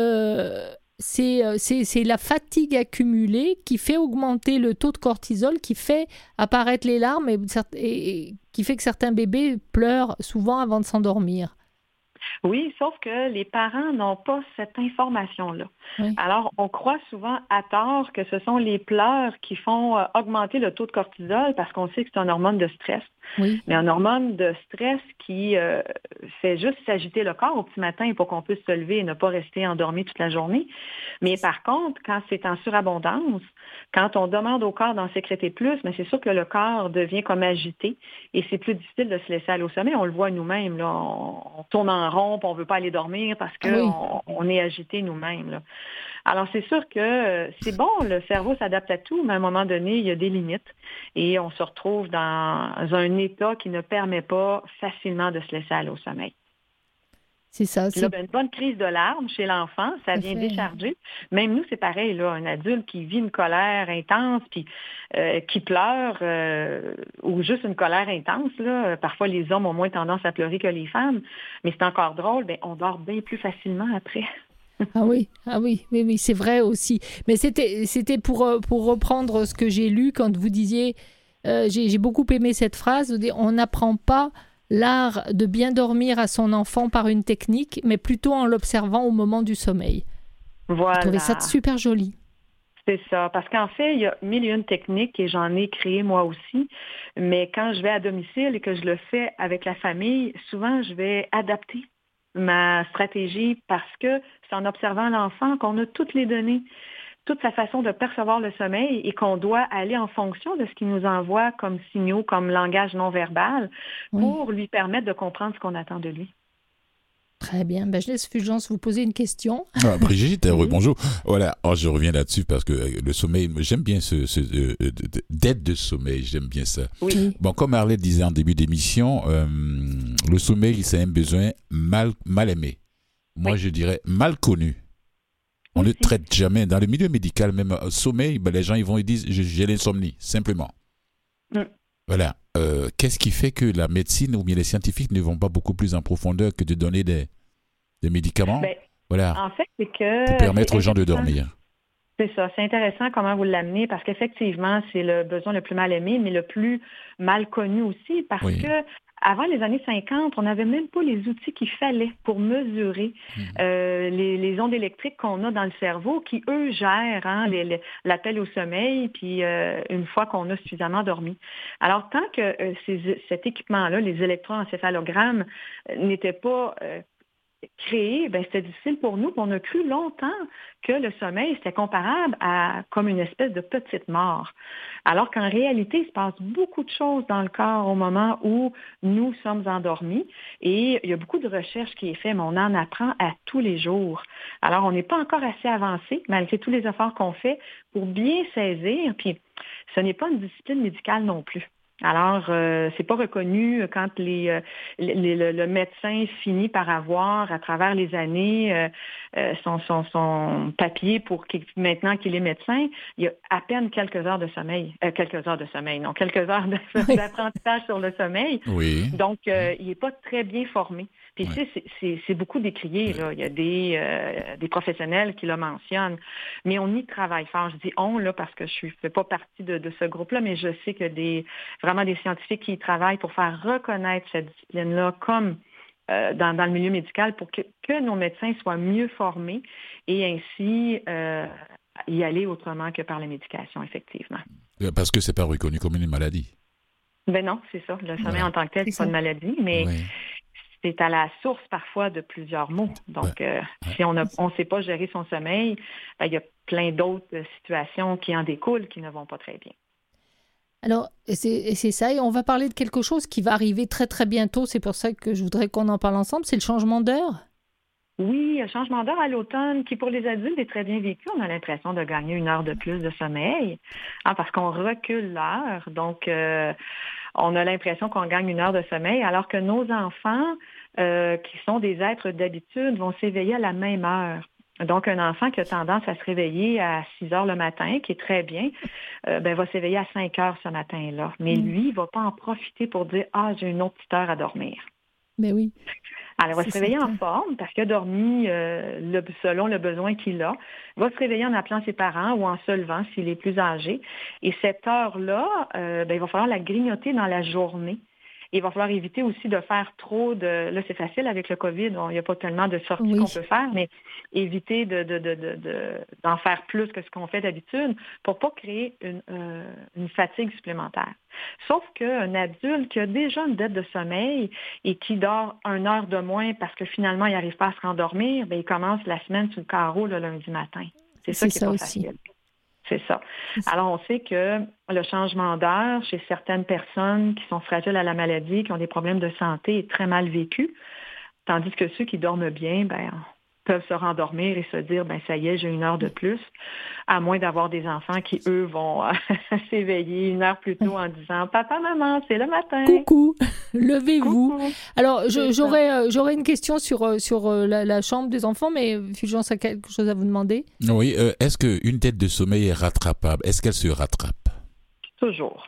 euh, c'est, euh, c'est, c'est la fatigue accumulée qui fait augmenter le taux de cortisol, qui fait apparaître les larmes et, cer- et- et qui fait que certains bébés pleurent souvent avant de s'endormir. Oui, sauf que les parents n'ont pas cette information-là. Oui. Alors, on croit souvent à tort que ce sont les pleurs qui font euh, augmenter le taux de cortisol parce qu'on sait que c'est une hormone de stress. Oui. Mais une hormone de stress qui euh, fait juste s'agiter le corps au petit matin pour qu'on puisse se lever et ne pas rester endormi toute la journée. Mais par contre, quand c'est en surabondance, quand on demande au corps d'en sécréter plus, mais c'est sûr que le corps devient comme agité et c'est plus difficile de se laisser aller au sommeil. On le voit nous-mêmes, là. On, on tourne en rond, puis on veut pas aller dormir parce qu'on Oui. on est agité nous-mêmes, là. Alors, c'est sûr que euh, c'est bon, le cerveau s'adapte à tout, mais à un moment donné, il y a des limites et on se retrouve dans un état qui ne permet pas facilement de se laisser aller au sommeil. C'est ça. Là, C'est... ben, une bonne crise de larmes chez l'enfant, ça Tout à vient fait. décharger. Même nous, c'est pareil, là, un adulte qui vit une colère intense, puis euh, qui pleure, euh, ou juste une colère intense, là. Parfois, les hommes ont moins tendance à pleurer que les femmes, mais c'est encore drôle, ben, on dort bien plus facilement après. Ah oui, ah oui, oui, oui, c'est vrai aussi. Mais c'était, c'était pour, euh, pour reprendre ce que j'ai lu quand vous disiez, euh, j'ai, j'ai beaucoup aimé cette phrase, vous dites, on n'apprend pas l'art de bien dormir à son enfant par une technique, mais plutôt en l'observant au moment du sommeil. Voilà. Je trouvais ça super joli. C'est ça, parce qu'en fait, il y a mille et une techniques et j'en ai créé moi aussi, mais quand je vais à domicile et que je le fais avec la famille, souvent je vais adapter ma stratégie parce que c'est en observant l'enfant qu'on a toutes les données, toute sa façon de percevoir le sommeil et qu'on doit aller en fonction de ce qu'il nous envoie comme signaux, comme langage non verbal, Oui. pour lui permettre de comprendre ce qu'on attend de lui. Très bien. Ben, je laisse Fulgence vous poser une question. Ah, Brigitte, euh, bonjour. Voilà, oh, je reviens là-dessus parce que euh, le sommeil, j'aime bien ce, ce euh, euh, de- dette de sommeil, j'aime bien ça. Oui. Bon, comme Arlette disait en début d'émission, euh, le sommeil, c'est un besoin mal, mal aimé. Moi, Oui. je dirais mal connu. On ne Aussi. traite jamais. Dans le milieu médical, même euh, sommeil, ben, les gens ils vont ils disent j'ai j'ai l'insomnie, simplement. Mm. Voilà. Euh, Qu'est-ce qui fait que la médecine ou bien les scientifiques ne vont pas beaucoup plus en profondeur que de donner des, des médicaments Ben, voilà, en fait, c'est que... pour permettre c'est aux gens de intéressant. dormir. C'est ça, c'est intéressant comment vous l'amenez parce qu'effectivement, c'est le besoin le plus mal aimé, mais le plus mal connu aussi parce Oui. que avant les années cinquante, on n'avait même pas les outils qu'il fallait pour mesurer mmh. euh, les, les ondes électriques qu'on a dans le cerveau qui, eux, gèrent hein, les, les, l'appel au sommeil, puis euh, une fois qu'on a suffisamment dormi. Alors, tant que euh, ces, cet équipement-là, les électroencéphalogrammes, euh, n'étaient pas euh, créés, ben, c'était difficile pour nous. On a cru longtemps que le sommeil, c'était comparable à comme une espèce de petite mort. Alors qu'en réalité, il se passe beaucoup de choses dans le corps au moment où nous sommes endormis. Et il y a beaucoup de recherches qui est faite, mais on en apprend à tous les jours. Alors, on n'est pas encore assez avancé, malgré tous les efforts qu'on fait, pour bien saisir. Puis, ce n'est pas une discipline médicale non plus. Alors, euh, c'est pas reconnu quand les, euh, les, les, le, le médecin finit par avoir, à travers les années, euh, euh, son, son, son papier pour qu'il, maintenant qu'il est médecin, il y a à peine quelques heures de sommeil, euh, quelques heures de sommeil, non, quelques heures d'apprentissage sur le sommeil. Oui. Donc, euh, il n'est pas très bien formé. Puis, oui. tu sais, c'est, c'est, c'est beaucoup décrié, là. Il y a des, euh, des professionnels qui le mentionnent, mais on y travaille fort. Je dis on, là, parce que je ne fais pas partie de, de ce groupe-là, mais je sais que des vraiment des scientifiques qui y travaillent pour faire reconnaître cette discipline-là comme euh, dans, dans le milieu médical pour que, que nos médecins soient mieux formés et ainsi euh, y aller autrement que par la médication, effectivement. Parce que ce n'est pas reconnu comme une maladie. Ben non, c'est ça. Le sommeil voilà. en tant que tel, c'est, c'est pas une maladie, mais oui. c'est à la source parfois de plusieurs maux. Donc, ouais. euh, si on ne on sait pas gérer son sommeil, ben, il y a plein d'autres situations qui en découlent qui ne vont pas très bien. Alors, c'est, c'est ça, et on va parler de quelque chose qui va arriver très, très bientôt. C'est pour ça que je voudrais qu'on en parle ensemble. C'est le changement d'heure. Oui, un changement d'heure à l'automne qui, pour les adultes, est très bien vécu. On a l'impression de gagner une heure de plus de sommeil hein, parce qu'on recule l'heure. Donc, euh, on a l'impression qu'on gagne une heure de sommeil alors que nos enfants, euh, qui sont des êtres d'habitude, vont s'éveiller à la même heure. Donc, un enfant qui a tendance à se réveiller à six heures le matin, qui est très bien, euh, ben, va s'éveiller à cinq heures ce matin-là. Mais mmh. lui, il ne va pas en profiter pour dire « Ah, j'ai une autre petite heure à dormir ». Mais oui. Alors, il va c'est se réveiller certain. en forme parce qu'il a dormi euh, le, selon le besoin qu'il a. Il va se réveiller en appelant ses parents ou en se levant s'il est plus âgé. Et cette heure-là, euh, ben, il va falloir la grignoter dans la journée. Et il va falloir éviter aussi de faire trop de... Là, c'est facile avec le COVID, il n'y a pas tellement de sorties oui. qu'on peut faire, mais éviter de, de, de, de, de, d'en faire plus que ce qu'on fait d'habitude pour ne pas créer une, euh, une fatigue supplémentaire. Sauf qu'un adulte qui a déjà une dette de sommeil et qui dort une heure de moins parce que finalement, il n'arrive pas à se rendormir, bien, il commence la semaine sur le carreau le lundi matin. C'est ça c'est qui est ça pas aussi. facile. C'est ça. C'est ça. Alors, on sait que le changement d'heure chez certaines personnes qui sont fragiles à la maladie, qui ont des problèmes de santé, est très mal vécu, tandis que ceux qui dorment bien, ben, peuvent se rendormir et se dire, ben ça y est, j'ai une heure de plus, à moins d'avoir des enfants qui, eux, vont s'éveiller une heure plus tôt en disant, papa, maman, c'est le matin. Coucou, levez-vous. Coucou. Alors, je, j'aurais, euh, j'aurais une question sur, sur euh, la, la chambre des enfants, mais Fulgence a quelque chose à vous demander. Oui, euh, est-ce qu'une dette de sommeil est rattrapable? Est-ce qu'elle se rattrape? Toujours.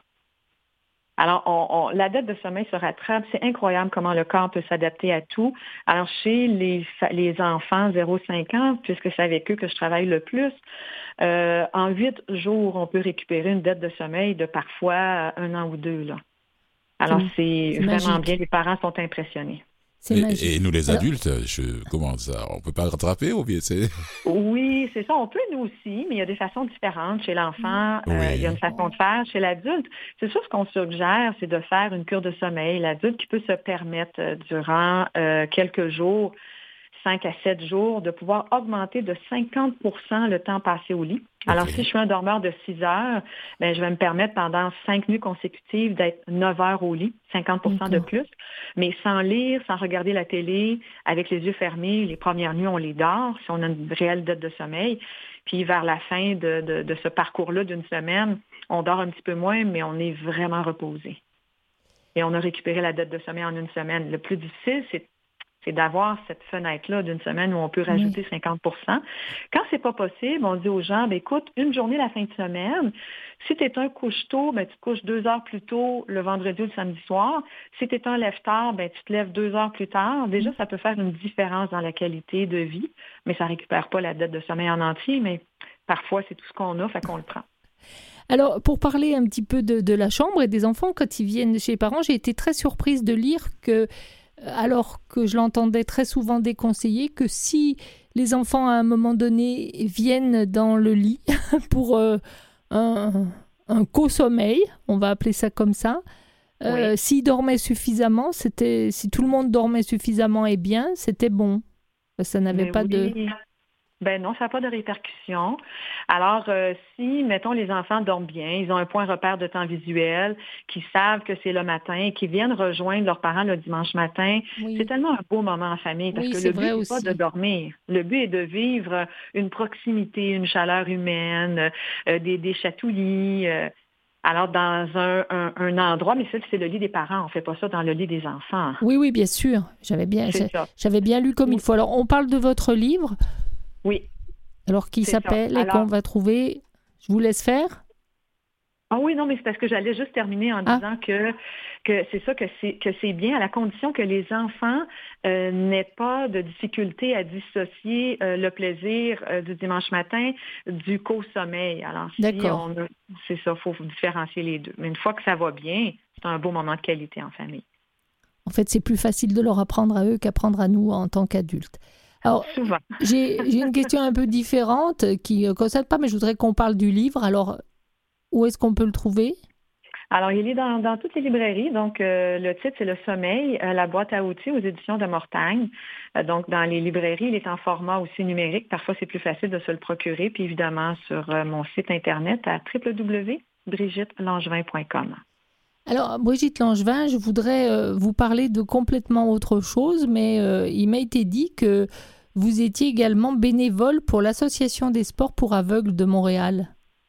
Alors, on, on, la dette de sommeil se rattrape. C'est incroyable comment le corps peut s'adapter à tout. Alors, chez les, les enfants zéro à cinq ans, puisque c'est avec eux que je travaille le plus, euh, en huit jours, on peut récupérer une dette de sommeil de parfois un an ou deux. Là. Alors, c'est, c'est vraiment magique. Bien. Les parents sont impressionnés. C'est et, et nous, les adultes, Alors... je, comment ça? On ne peut pas rattraper ou bien c'est... Oui, c'est ça. On peut, nous aussi, mais il y a des façons différentes. Chez l'enfant, oui. euh, il y a une façon de faire. Chez l'adulte, c'est sûr, ce qu'on suggère, c'est de faire une cure de sommeil. L'adulte qui peut se permettre, euh, durant euh, quelques jours, cinq à sept jours, de pouvoir augmenter de cinquante pour cent le temps passé au lit. Alors, okay. si je suis un dormeur de six heures, ben, je vais me permettre pendant cinq nuits consécutives d'être neuf heures au lit, cinquante pour cent okay. de plus, mais sans lire, sans regarder la télé, avec les yeux fermés. Les premières nuits, on les dort, si on a une réelle dette de sommeil. Puis, vers la fin de, de, de ce parcours-là d'une semaine, on dort un petit peu moins, mais on est vraiment reposé. Et on a récupéré la dette de sommeil en une semaine. Le plus difficile, c'est c'est d'avoir cette fenêtre-là d'une semaine où on peut rajouter oui. cinquante pour cent. Quand c'est pas possible, on dit aux gens, ben, écoute, une journée la fin de semaine, si tu es un couche-tôt, ben, tu te couches deux heures plus tôt le vendredi ou le samedi soir. Si tu es un lève-tard, ben, tu te lèves deux heures plus tard. Déjà, ça peut faire une différence dans la qualité de vie, mais ça récupère pas la dette de sommeil en entier, mais parfois, c'est tout ce qu'on a, fait qu'on le prend. Alors, pour parler un petit peu de, de la chambre et des enfants, quand ils viennent chez les parents, j'ai été très surprise de lire que, alors que je l'entendais très souvent déconseiller, que si les enfants, à un moment donné, viennent dans le lit pour euh, un, un co-sommeil, on va appeler ça comme ça, euh, oui. S'ils dormaient suffisamment, c'était, si tout le monde dormait suffisamment et bien, c'était bon. Ça n'avait Mais pas oui. de... Ben non, ça n'a pas de répercussions. Alors, euh, si, mettons, les enfants dorment bien, ils ont un point repère de temps visuel, qu'ils savent que c'est le matin et qu'ils viennent rejoindre leurs parents le dimanche matin, oui. c'est tellement un beau moment en famille parce oui, que le but n'est pas de dormir. Le but est de vivre une proximité, une chaleur humaine, euh, des, des chatouillis. Euh, alors, dans un, un, un endroit, mais ça, c'est le lit des parents. On ne fait pas ça dans le lit des enfants. Oui, oui, bien sûr. J'avais bien, j'avais bien lu comme oui. il faut. Alors, on parle de votre livre. Oui. Alors, qui s'appelle et qu'on va trouver... Je vous laisse faire? Ah oui, non, mais c'est parce que j'allais juste terminer en ah. disant que, que c'est ça, que c'est, que c'est bien à la condition que les enfants euh, n'aient pas de difficulté à dissocier euh, le plaisir euh, du dimanche matin du co-sommeil. Alors, si D'accord. on a, c'est ça, il faut différencier les deux. Mais une fois que ça va bien, c'est un beau moment de qualité en famille. En fait, c'est plus facile de leur apprendre à eux qu'apprendre à nous en tant qu'adultes. Alors, Souvent. j'ai, j'ai une question un peu différente qui ne concerne pas, mais je voudrais qu'on parle du livre. Alors, où est-ce qu'on peut le trouver? Alors, il est dans, dans toutes les librairies. Donc, euh, le titre, c'est Le Sommeil, euh, la boîte à outils aux éditions de Mortagne. Euh, donc, dans les librairies, il est en format aussi numérique. Parfois, c'est plus facile de se le procurer. Puis, évidemment, sur euh, mon site Internet à w w w point brigitte langevin point com. Alors, Brigitte Langevin, je voudrais euh, vous parler de complètement autre chose, mais euh, il m'a été dit que vous étiez également bénévole pour l'Association des sports pour aveugles de Montréal.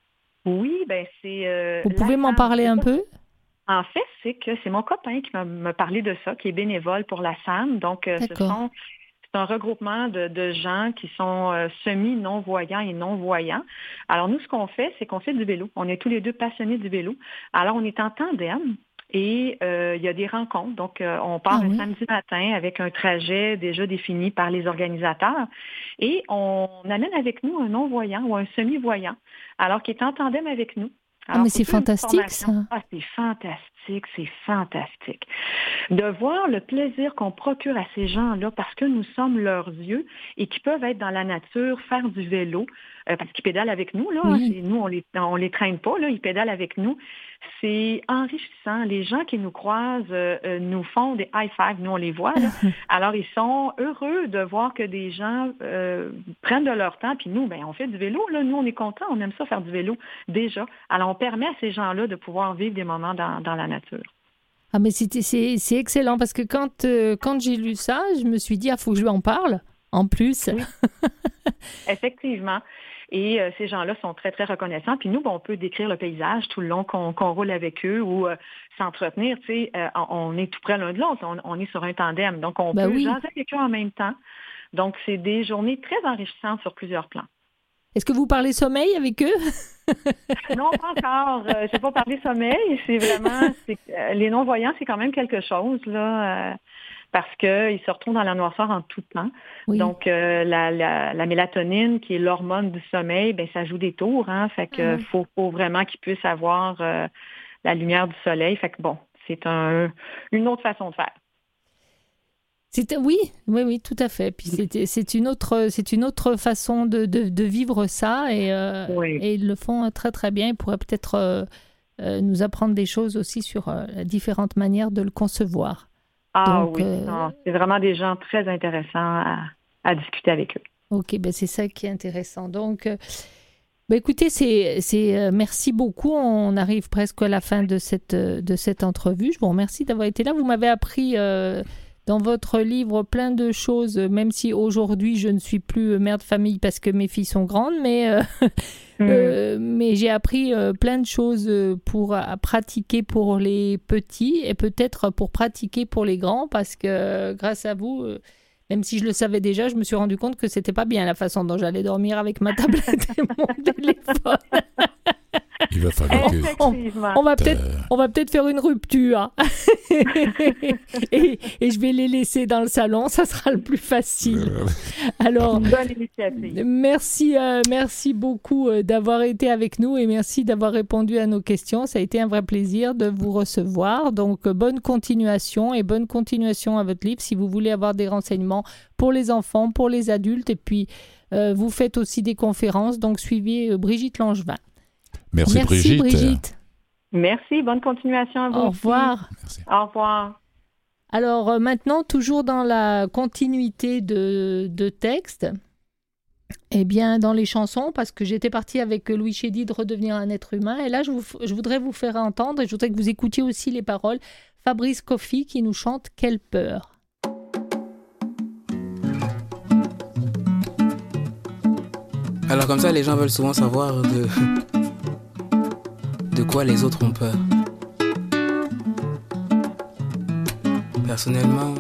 Oui, ben c'est... Euh, vous pouvez m'en parler un peu? En fait, c'est que c'est mon copain qui m'a, m'a parlé de ça, qui est bénévole pour la S A M. Donc, euh, ce sont... C'est un regroupement de, de gens qui sont euh, semi-non-voyants et non-voyants. Alors, nous, ce qu'on fait, c'est qu'on fait du vélo. On est tous les deux passionnés du vélo. Alors, on est en tandem et euh, il y a des rencontres. Donc, euh, on part ah, un oui. samedi matin avec un trajet déjà défini par les organisateurs et on amène avec nous un non-voyant ou un semi-voyant, alors qui est en tandem avec nous. Alors, ah, mais c'est fantastique, ça. Ah, c'est fantastique, c'est fantastique. De voir le plaisir qu'on procure à ces gens-là parce que nous sommes leurs yeux et qui peuvent être dans la nature, faire du vélo, euh, parce qu'ils pédalent avec nous, là. Oui. C'est, nous, on les, on les traîne pas, là, ils pédalent avec nous. C'est enrichissant. Les gens qui nous croisent euh, euh, nous font des high five, nous, on les voit, là. Alors, ils sont heureux de voir que des gens euh, prennent de leur temps, puis nous, ben, on fait du vélo, là. Nous, on est contents, on aime ça faire du vélo, déjà. Alors, on permet à ces gens-là de pouvoir vivre des moments dans, dans la nature. Ah, mais c'est, c'est, c'est excellent, parce que quand, euh, quand j'ai lu ça, je me suis dit, ah, il faut que je lui en parle, en plus. Oui. Effectivement. Et euh, ces gens-là sont très, très reconnaissants. Puis nous, ben, on peut décrire le paysage tout le long qu'on, qu'on roule avec eux ou euh, s'entretenir. Tu sais, euh, on est tout près l'un de l'autre. On, on est sur un tandem. Donc, on ben peut oui. jaser avec eux en même temps. Donc, c'est des journées très enrichissantes sur plusieurs plans. Est-ce que vous parlez sommeil avec eux? Non, pas encore. Euh, je n'ai pas parlé sommeil. C'est vraiment... C'est, euh, les non-voyants, c'est quand même quelque chose, là. Euh, parce qu'ils se retrouvent dans la noirceur en tout temps. Oui. Donc, euh, la, la, la mélatonine, qui est l'hormone du sommeil, ben ça joue des tours. Hein, fait que mmh. faut, faut vraiment qu'ils puissent avoir euh, la lumière du soleil. Fait que bon, c'est un, une autre façon de faire. C'est, oui, oui, oui, tout à fait. Puis c'est, c'est, une, autre, c'est une autre façon de, de, de vivre ça et, euh, oui. et ils le font très, très bien. Ils pourraient peut-être euh, euh, nous apprendre des choses aussi sur euh, différentes manières de le concevoir. Ah Donc, oui, euh... non, c'est vraiment des gens très intéressants à, à discuter avec eux. OK, ben c'est ça qui est intéressant. Donc, euh, ben écoutez, c'est, c'est, euh, merci beaucoup. On arrive presque à la fin de cette, de cette entrevue. Je vous remercie d'avoir été là. Vous m'avez appris euh, dans votre livre plein de choses, même si aujourd'hui, je ne suis plus mère de famille parce que mes filles sont grandes, mais... Euh, Euh, mais j'ai appris euh, plein de choses pour à pratiquer pour les petits et peut-être pour pratiquer pour les grands parce que euh, grâce à vous, euh, même si je le savais déjà, je me suis rendu compte que c'était pas bien la façon dont j'allais dormir avec ma tablette et mon téléphone. Il va va falloir que... Effectivement. On va peut-être, Euh, on va peut-être faire une rupture. et, et je vais les laisser dans le salon, ça sera le plus facile. euh, Alors, Une bonne initiative. merci, euh, merci beaucoup euh, d'avoir été avec nous et merci d'avoir répondu à nos questions. Ça a été un vrai plaisir de vous recevoir. Donc, euh, bonne continuation et bonne continuation à votre livre si vous voulez avoir des renseignements pour les enfants, pour les adultes. Et puis, euh, vous faites aussi des conférences. Donc, suivez euh, Brigitte Langevin. Merci, merci Brigitte. Brigitte. Merci, bonne continuation à vous Au aussi. revoir. Merci. Au revoir. Alors euh, maintenant, toujours dans la continuité de, de texte, eh bien dans les chansons, parce que j'étais partie avec Louis Chédid de Redevenir un être humain, et là je, vous, je voudrais vous faire entendre, et je voudrais que vous écoutiez aussi les paroles, Fabrice Coffy qui nous chante « Quelle peur ». Alors comme ça, les gens veulent souvent savoir de, de quoi les autres ont peur. Personnellement,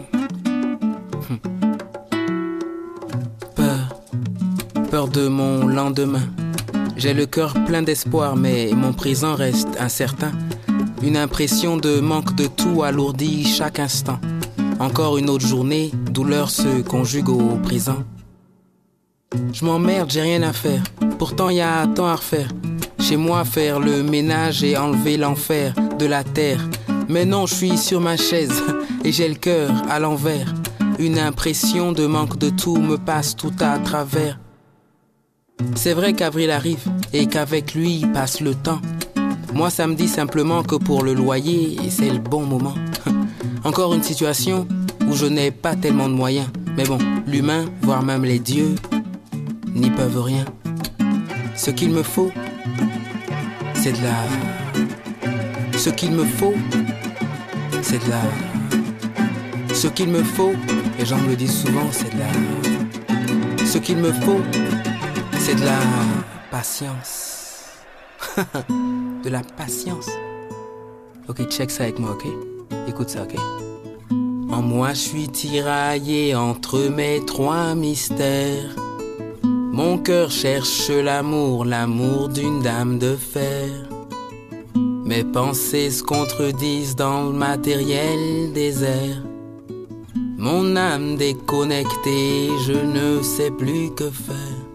peur, peur de mon lendemain. J'ai le cœur plein d'espoir, mais mon présent reste incertain. Une impression de manque de tout alourdit chaque instant. Encore une autre journée, douleur se conjugue au présent. Je m'emmerde, j'ai rien à faire. Pourtant y a tant à refaire. Chez moi, faire le ménage et enlever l'enfer de la terre. Mais non, je suis sur ma chaise et j'ai le cœur à l'envers. Une impression de manque de tout me passe tout à travers. C'est vrai qu'avril arrive et qu'avec lui passe le temps. Moi, ça me dit simplement que pour le loyer, c'est le bon moment. Encore une situation où je n'ai pas tellement de moyens. Mais bon, l'humain, voire même les dieux, n'y peuvent rien. Ce qu'il me faut, c'est de la... Ce qu'il me faut, c'est de la... Ce qu'il me faut, les gens me le disent souvent, c'est de la... Ce qu'il me faut, c'est de la patience. De la patience. Ok, check ça avec moi, ok? Écoute ça, ok? En moi, je suis tiraillé entre mes trois mystères. Mon cœur cherche l'amour, l'amour d'une dame de fer. Mes pensées se contredisent dans le matériel désert. Mon âme déconnectée, je ne sais plus que faire.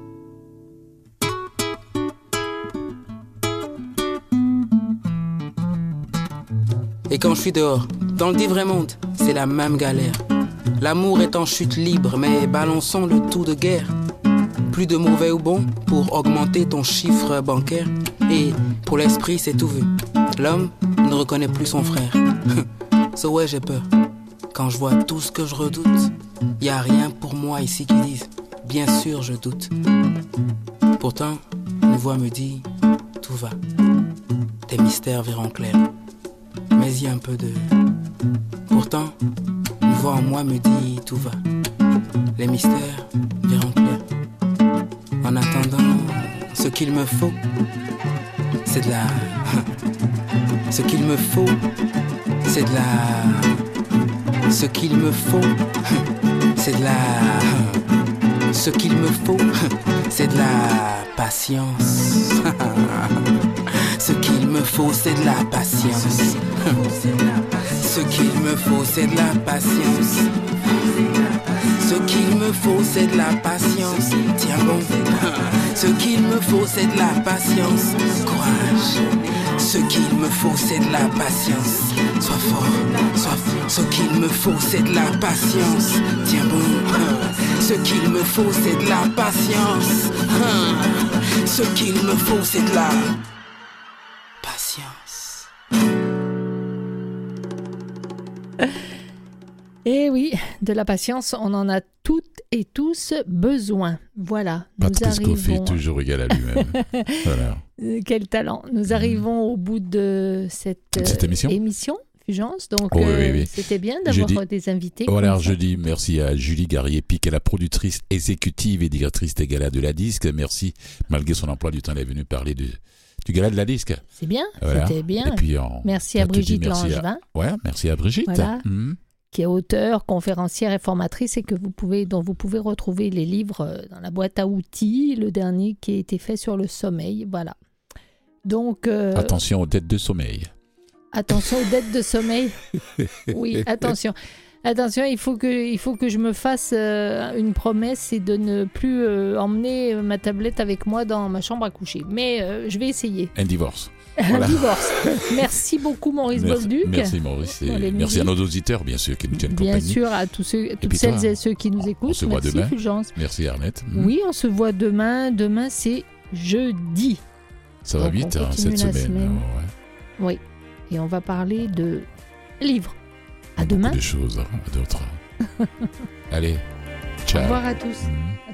Et quand je suis dehors, dans le dit vrai monde, c'est la même galère. L'amour est en chute libre, mais balançons le tout de guerre. Plus de mauvais ou bon pour augmenter ton chiffre bancaire. Et pour l'esprit, c'est tout vu. L'homme ne reconnaît plus son frère. So ouais, j'ai peur. Quand je vois tout ce que je redoute, y a rien pour moi ici qui dise bien sûr je doute. Pourtant, une voix me dit tout va. Tes mystères verront clair. Mais y a un peu de... Pourtant, une voix en moi me dit tout va. Les mystères verront clair. En attendant, ce qu'il me faut, c'est de la... Ce qu'il me faut, c'est de la... Ce qu'il me faut, c'est de la... Ce qu'il me faut, c'est de la patience. Ce qu'il me faut, c'est de la patience. Ce qu'il me faut, c'est de la patience. Ce qu'il me faut, c'est de la patience. Tiens bon. Ce qu'il me faut, c'est de la patience. Courage. Ce qu'il me faut, c'est de la patience. Sois fort, sois fort. Ce qu'il me faut, c'est de la patience. Tiens bon. Ce qu'il me faut, c'est de la patience. Ce qu'il me faut, c'est de la patience. Eh oui, de la patience, on en a toutes et tous besoin. Voilà, Patrice nous Coffy, arrivons... toujours égal à lui-même. Voilà. Euh, Quel talent. Nous arrivons au bout de cette, Cette euh, émission. émission, Fulgence. Donc, Oh, oui, euh, oui, oui. c'était bien d'avoir Jeudi. des invités. Voilà, comme ça. je dis merci à Julie Garrier-Pic, qui est la productrice exécutive et directrice des galas de la disque. Merci, malgré son emploi du temps, elle est venue parler de, du gala de la disque. C'est bien, Voilà. c'était bien. Et puis, on, Merci on à te dit Brigitte merci à- Langevin, Ouais, merci à Brigitte. Voilà. Mhm. qui est auteure, conférencière et formatrice et que vous pouvez, dont vous pouvez retrouver les livres euh, dans la boîte à outils, le dernier qui a été fait sur le sommeil. Voilà. Donc, euh, attention aux dettes de sommeil. Attention aux dettes de sommeil. Oui, attention. Attention, il faut que, il faut que je me fasse euh, une promesse, c'est de ne plus euh, emmener ma tablette avec moi dans ma chambre à coucher. Mais euh, je vais essayer. Un divorce. Voilà. Un divorce. Merci beaucoup, Maurice merci, Bolduc. Merci, Maurice. Et merci à nos auditeurs, bien sûr, qui nous tiennent bien compagnie. Bien sûr, à tous ceux, toutes celles toi, et ceux qui nous écoutent. On se voit merci, demain. Fulgence. Merci, Arlette. Oui, on se voit demain. Demain, c'est jeudi. Ça va Donc, vite, hein, cette semaine. semaine. Oh, ouais. Oui. Et on va parler de livres. À Beaucoup demain. de choses, hein, d'autres. Allez, ciao. Au revoir à tous. Mmh.